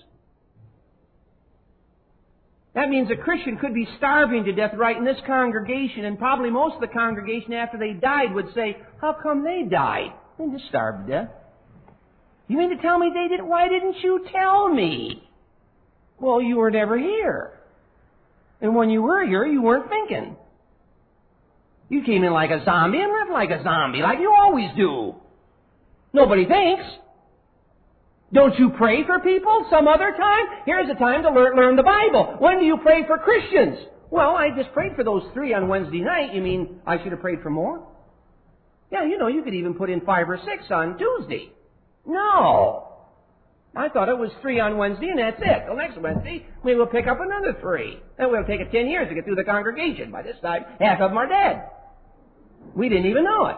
[SPEAKER 2] That means a Christian could be starving to death right in this congregation, and probably most of the congregation after they died would say, how come they died? They just starved to death. You mean to tell me they didn't? Why didn't you tell me? Well, you were never here. And when you were here, you weren't thinking. You came in like a zombie and left like a zombie, like you always do. Nobody thinks. Don't you pray for people some other time? Here's a time to learn the Bible. When do you pray for Christians? Well, I just prayed for those 3 on Wednesday night. You mean I should have prayed for more? Yeah, you could even put in 5 or 6 on Tuesday. No. I thought it was 3 on Wednesday and that's it. Till next Wednesday, we will pick up another 3. Then we'll take it 10 years to get through the congregation. By this time, half of them are dead. We didn't even know it.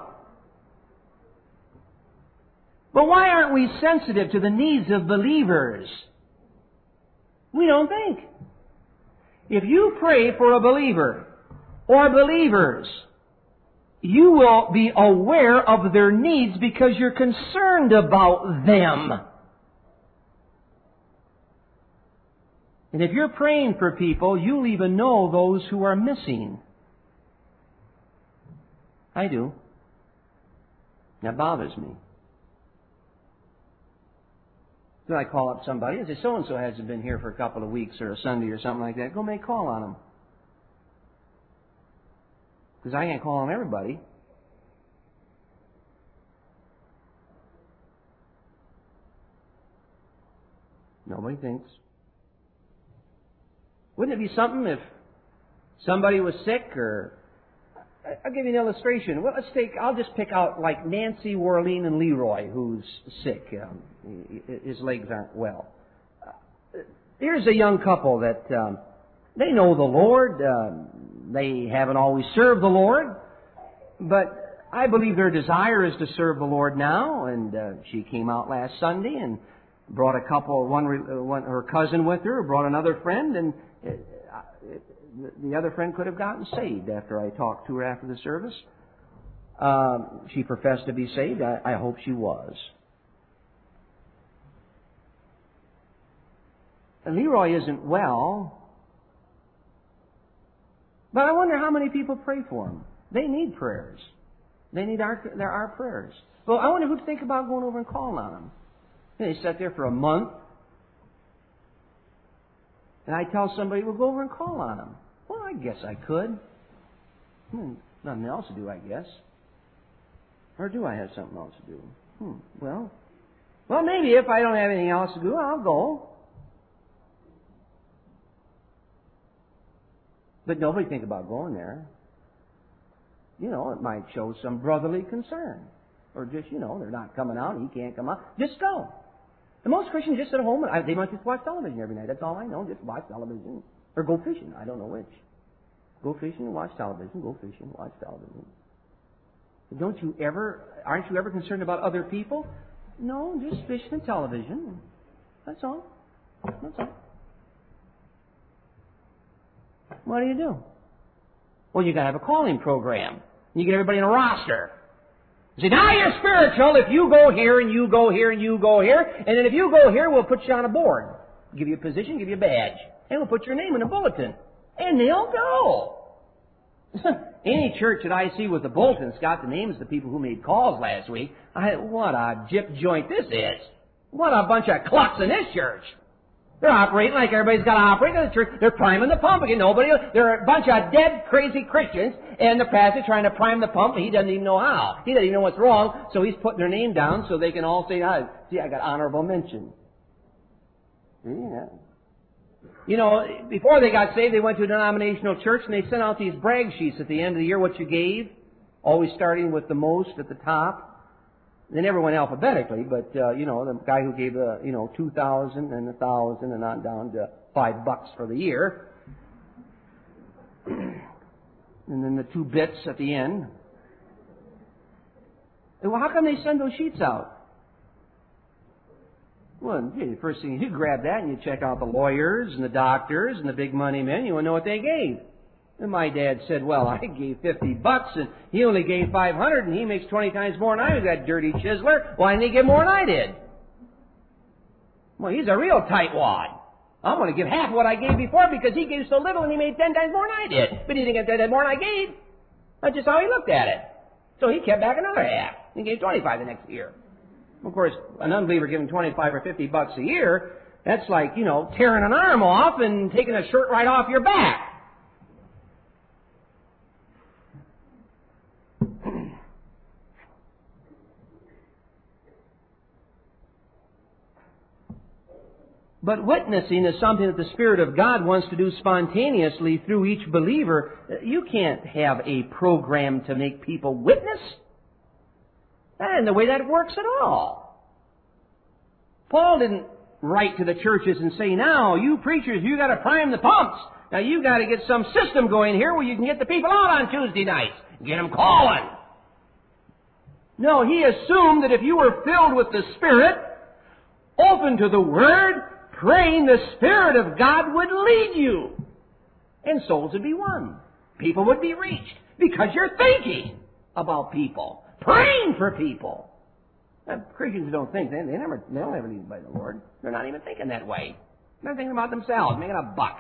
[SPEAKER 2] But why aren't we sensitive to the needs of believers? We don't think. If you pray for a believer or believers, you will be aware of their needs because you're concerned about them. And if you're praying for people, you'll even know those who are missing. I do. That bothers me. So I call up somebody and say, so-and-so hasn't been here for a couple of weeks or a Sunday or something like that. Go make a call on them. Because I can't call on everybody. Nobody thinks. Wouldn't it be something if somebody was sick or... I'll give you an illustration. Well, I'll just pick out like Nancy, Worline, and Leroy, who's sick. His legs aren't well. Here's a young couple that they know the Lord. They haven't always served the Lord, but I believe their desire is to serve the Lord now. And she came out last Sunday and brought a couple, one her cousin with her, brought another friend, and the other friend could have gotten saved after I talked to her after the service. She professed to be saved. I hope she was. And Leroy isn't well, but I wonder how many people pray for him. They need prayers. They need our prayers. Well, I wonder who'd think about going over and calling on him. And they sat there for a month. And I tell somebody, well, go over and call on him. Well, I guess I could. Nothing else to do, I guess. Or do I have something else to do? Well, maybe if I don't have anything else to do, I'll go. But nobody think about going there. You know, it might show some brotherly concern. Or just, you know, they're not coming out and he can't come out. Just go. And most Christians just sit at home and they might just watch television every night. That's all I know. Just watch television. Or go fishing. I don't know which. Go fishing and watch television. Go fishing and watch television. But aren't you ever concerned about other people? No, just fishing and television. That's all. That's all. What do? Well, you got to have a calling program. You get everybody in a roster. You say, now you're spiritual if you go here and you go here and you go here. And then if you go here, we'll put you on a board. Give you a position, give you a badge. And we'll put your name in a bulletin. And they'll go. Any church that I see with the bulletin's got the names of the people who made calls last week. What a gyp joint this is. What a bunch of clucks in this church. They're operating like everybody's got to operate in the church. They're priming the pump again. They're a bunch of dead, crazy Christians, and the pastor's trying to prime the pump, and he doesn't even know how. He doesn't even know what's wrong, so he's putting their name down so they can all say, see, I got honorable mention. Yeah. You know, before they got saved, they went to a denominational church, and they sent out these brag sheets at the end of the year, what you gave, always starting with the most at the top. They never went alphabetically, but, you know, the guy who gave, $2,000 and $1,000 and on down to $5 for the year. And then the 2 bits at the end. And well, how come they send those sheets out? Well, the first thing, you grab that and you check out the lawyers and the doctors and the big money men. You want to know what they gave. And my dad said, well, I gave $50 and he only gave $500 and he makes 20 times more than I do, that dirty chiseler. Why didn't he give more than I did? Well, he's a real tightwad. I'm going to give half what I gave before because he gave so little and he made 10 times more than I did. But he didn't get 10 times more than I gave. That's just how he looked at it. So he kept back another half. He gave 25 the next year. Of course, an unbeliever giving 25 or $50 a year, that's like, tearing an arm off and taking a shirt right off your back. But witnessing is something that the Spirit of God wants to do spontaneously through each believer. You can't have a program to make people witness. That isn't the way that works at all. Paul didn't write to the churches and say, now, you preachers, you got to prime the pumps. Now, you got to get some system going here where you can get the people out on Tuesday nights. Get them calling. No, he assumed that if you were filled with the Spirit, open to the Word, praying, the Spirit of God would lead you. And souls would be won. People would be reached. Because you're thinking about people. Praying for people. Now, Christians don't think. They don't ever lead by the Lord. They're not even thinking that way. They're thinking about themselves, making a buck.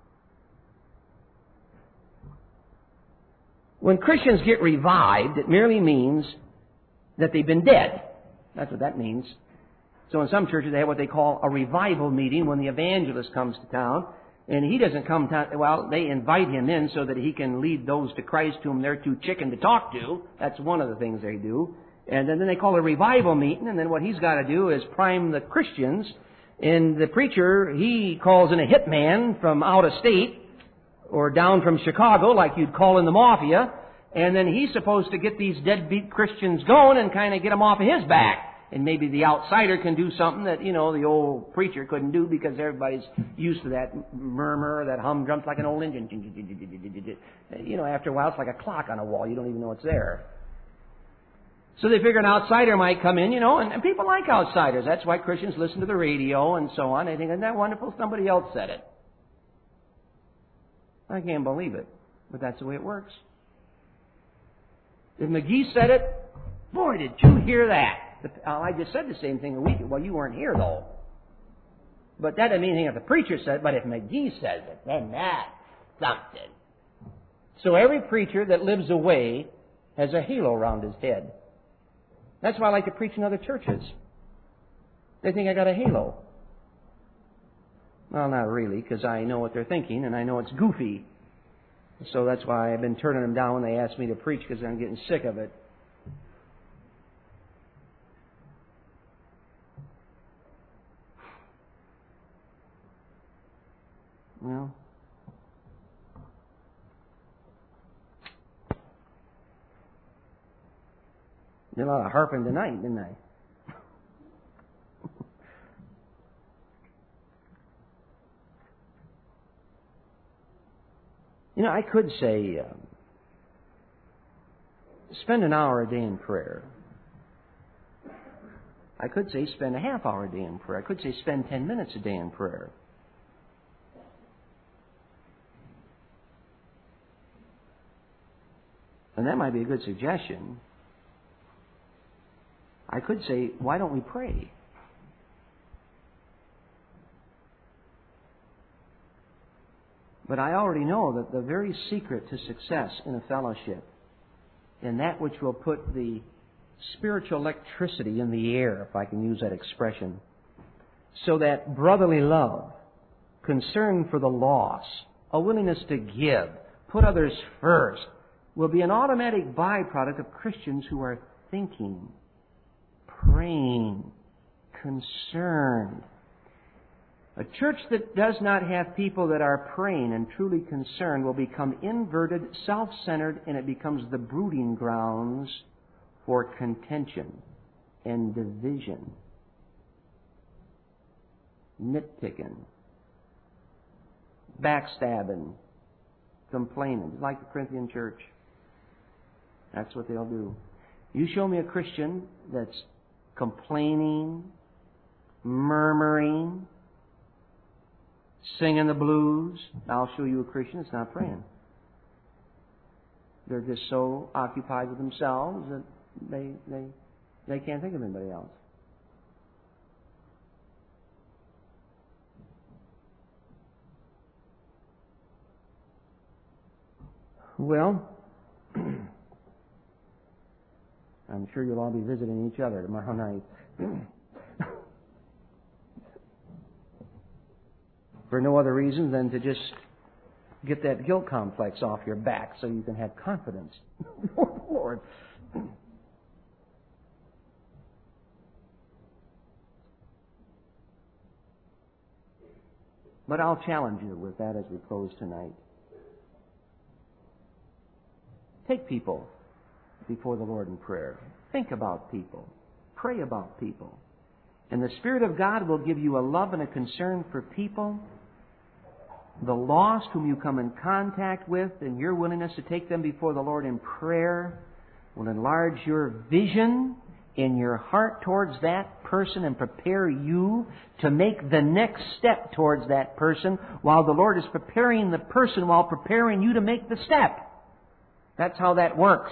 [SPEAKER 2] When Christians get revived, it merely means that they've been dead. That's what that means. So in some churches, they have what they call a revival meeting when the evangelist comes to town. And he doesn't come to, they invite him in so that he can lead those to Christ whom they're too chicken to talk to. That's one of the things they do. And then they call it a revival meeting, and then what he's got to do is prime the Christians. And the preacher, he calls in a hitman from out of state, or down from Chicago, like you'd call in the mafia. And then he's supposed to get these deadbeat Christians going and kind of get them off of his back. And maybe the outsider can do something that, the old preacher couldn't do because everybody's used to that murmur, that humdrum. It's like an old engine. After a while, it's like a clock on a wall. You don't even know it's there. So they figure an outsider might come in, and people like outsiders. That's why Christians listen to the radio and so on. They think, isn't that wonderful? Somebody else said it. I can't believe it, but that's the way it works. If McGee said it, boy, did you hear that. I just said the same thing a week ago. Well, you weren't here, though. But that doesn't mean anything if the preacher said it. But if McGee says it, then that's something. So every preacher that lives away has a halo around his head. That's why I like to preach in other churches. They think I got a halo. Well, not really, because I know what they're thinking, and I know it's goofy. So that's why I've been turning them down when they ask me to preach, because I'm getting sick of it. Well, Did a lot of harping tonight, didn't I? You know, I could say, spend an hour a day in prayer. I could say spend a half hour a day in prayer. I could say spend 10 minutes a day in prayer. And that might be a good suggestion. I could say, why don't we pray? But I already know that the very secret to success in a fellowship, and that which will put the spiritual electricity in the air, if I can use that expression, so that brotherly love, concern for the lost, a willingness to give, put others first, will be an automatic byproduct of Christians who are thinking, praying, concerned. A church that does not have people that are praying and truly concerned will become inverted, self-centered, and it becomes the brooding grounds for contention and division, nitpicking, backstabbing, complaining, like the Corinthian church. That's what they'll do. You show me a Christian that's complaining, murmuring, singing the blues, I'll show you a Christian that's not praying. They're just so occupied with themselves that they can't think of anybody else. Well, I'm sure you'll all be visiting each other tomorrow night. For no other reason than to just get that guilt complex off your back so you can have confidence before the Lord. But I'll challenge you with that as we close tonight. Take people before the Lord in prayer. Think about people. Pray about people. And the Spirit of God will give you a love and a concern for people, the lost whom you come in contact with, and your willingness to take them before the Lord in prayer will enlarge your vision in your heart towards that person and prepare you to make the next step towards that person while the Lord is preparing the person while preparing you to make the step. That's how that works.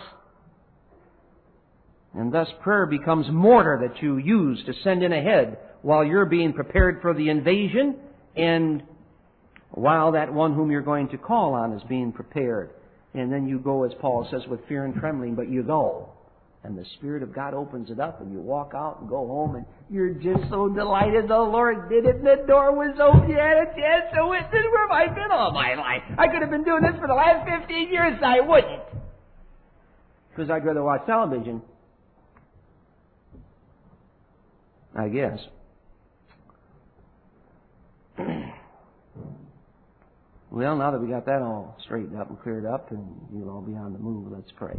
[SPEAKER 2] And thus prayer becomes mortar that you use to send in ahead while you're being prepared for the invasion and while that one whom you're going to call on is being prepared. And then you go, as Paul says, with fear and trembling, but you go. And the Spirit of God opens it up and you walk out and go home and you're just so delighted the Lord did it and the door was open. You had a chance to witness. Where have I been all my life? I could have been doing this for the last 15 years. I wouldn't. Because I'd rather watch television. I guess. Well, now that we got that all straightened up and cleared up and you'll all be on the move, let's pray.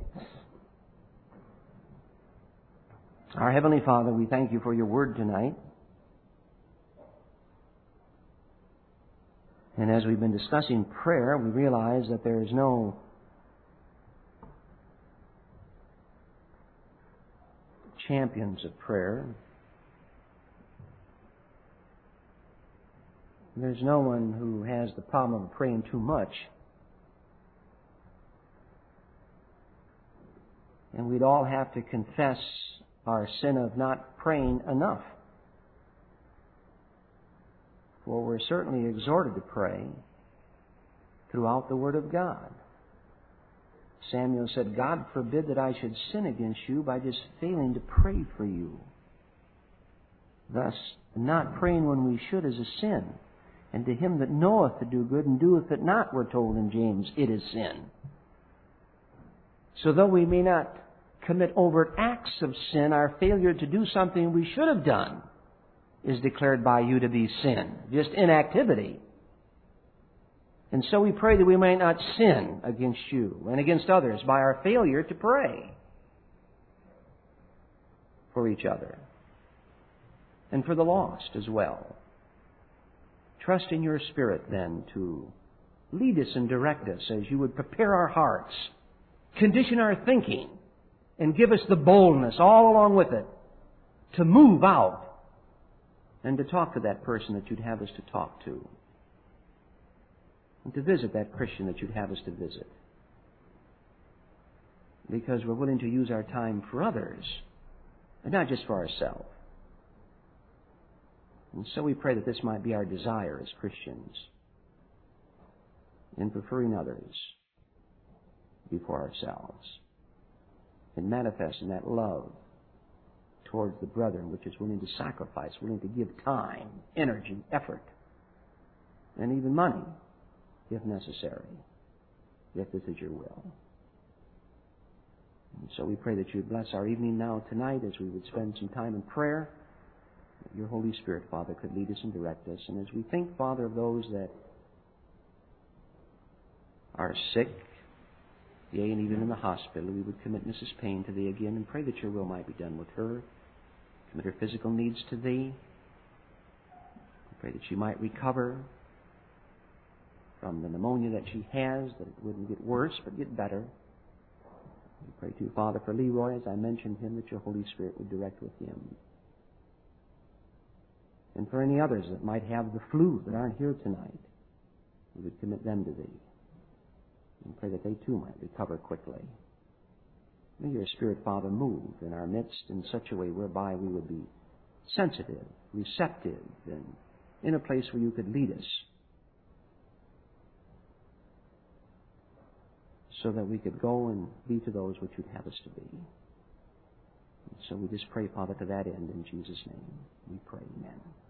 [SPEAKER 2] Our Heavenly Father, we thank you for your word tonight. And as we've been discussing prayer, we realize that there is no champions of prayer. There's no one who has the problem of praying too much. And we'd all have to confess our sin of not praying enough. For we're certainly exhorted to pray throughout the Word of God. Samuel said, God forbid that I should sin against you by just failing to pray for you. Thus, not praying when we should is a sin. And to him that knoweth to do good and doeth it not, we're told in James, it is sin. So though we may not commit overt acts of sin, our failure to do something we should have done is declared by you to be sin. Just inactivity. And so we pray that we may not sin against you and against others by our failure to pray.
[SPEAKER 1] for each other and for the lost as well. Trust in your Spirit then to lead us and direct us as you would prepare our hearts, condition our thinking, and give us the boldness all along with it to move out and to talk to that person that you'd have us to talk to, and to visit that Christian that you'd have us to visit. Because we're willing to use our time for others, and not just for ourselves. And so we pray that this might be our desire as Christians, in preferring others before ourselves, and manifesting that love towards the brethren which is willing to sacrifice, willing to give time, energy, effort, and even money, if necessary, if this is your will. And so we pray that you would bless our evening now tonight as we would spend some time in prayer, that your Holy Spirit, Father, could lead us and direct us. And as we think, Father, of those that are sick, yea, and even in the hospital, we would commit Mrs. Payne to Thee again and pray that your will might be done with her. Commit her physical needs to Thee. We pray that she might recover from the pneumonia that she has, that it wouldn't get worse, but get better. We pray too, Father, for Leroy, as I mentioned him, that your Holy Spirit would direct with him. And for any others that might have the flu that aren't here tonight, we would commit them to Thee. And pray that they too might recover quickly. May your Spirit, Father, move in our midst in such a way whereby we would be sensitive, receptive, and in a place where you could lead us, so that we could go and be to those which you'd have us to be. And so we just pray, Father, to that end in Jesus' name. We pray, amen.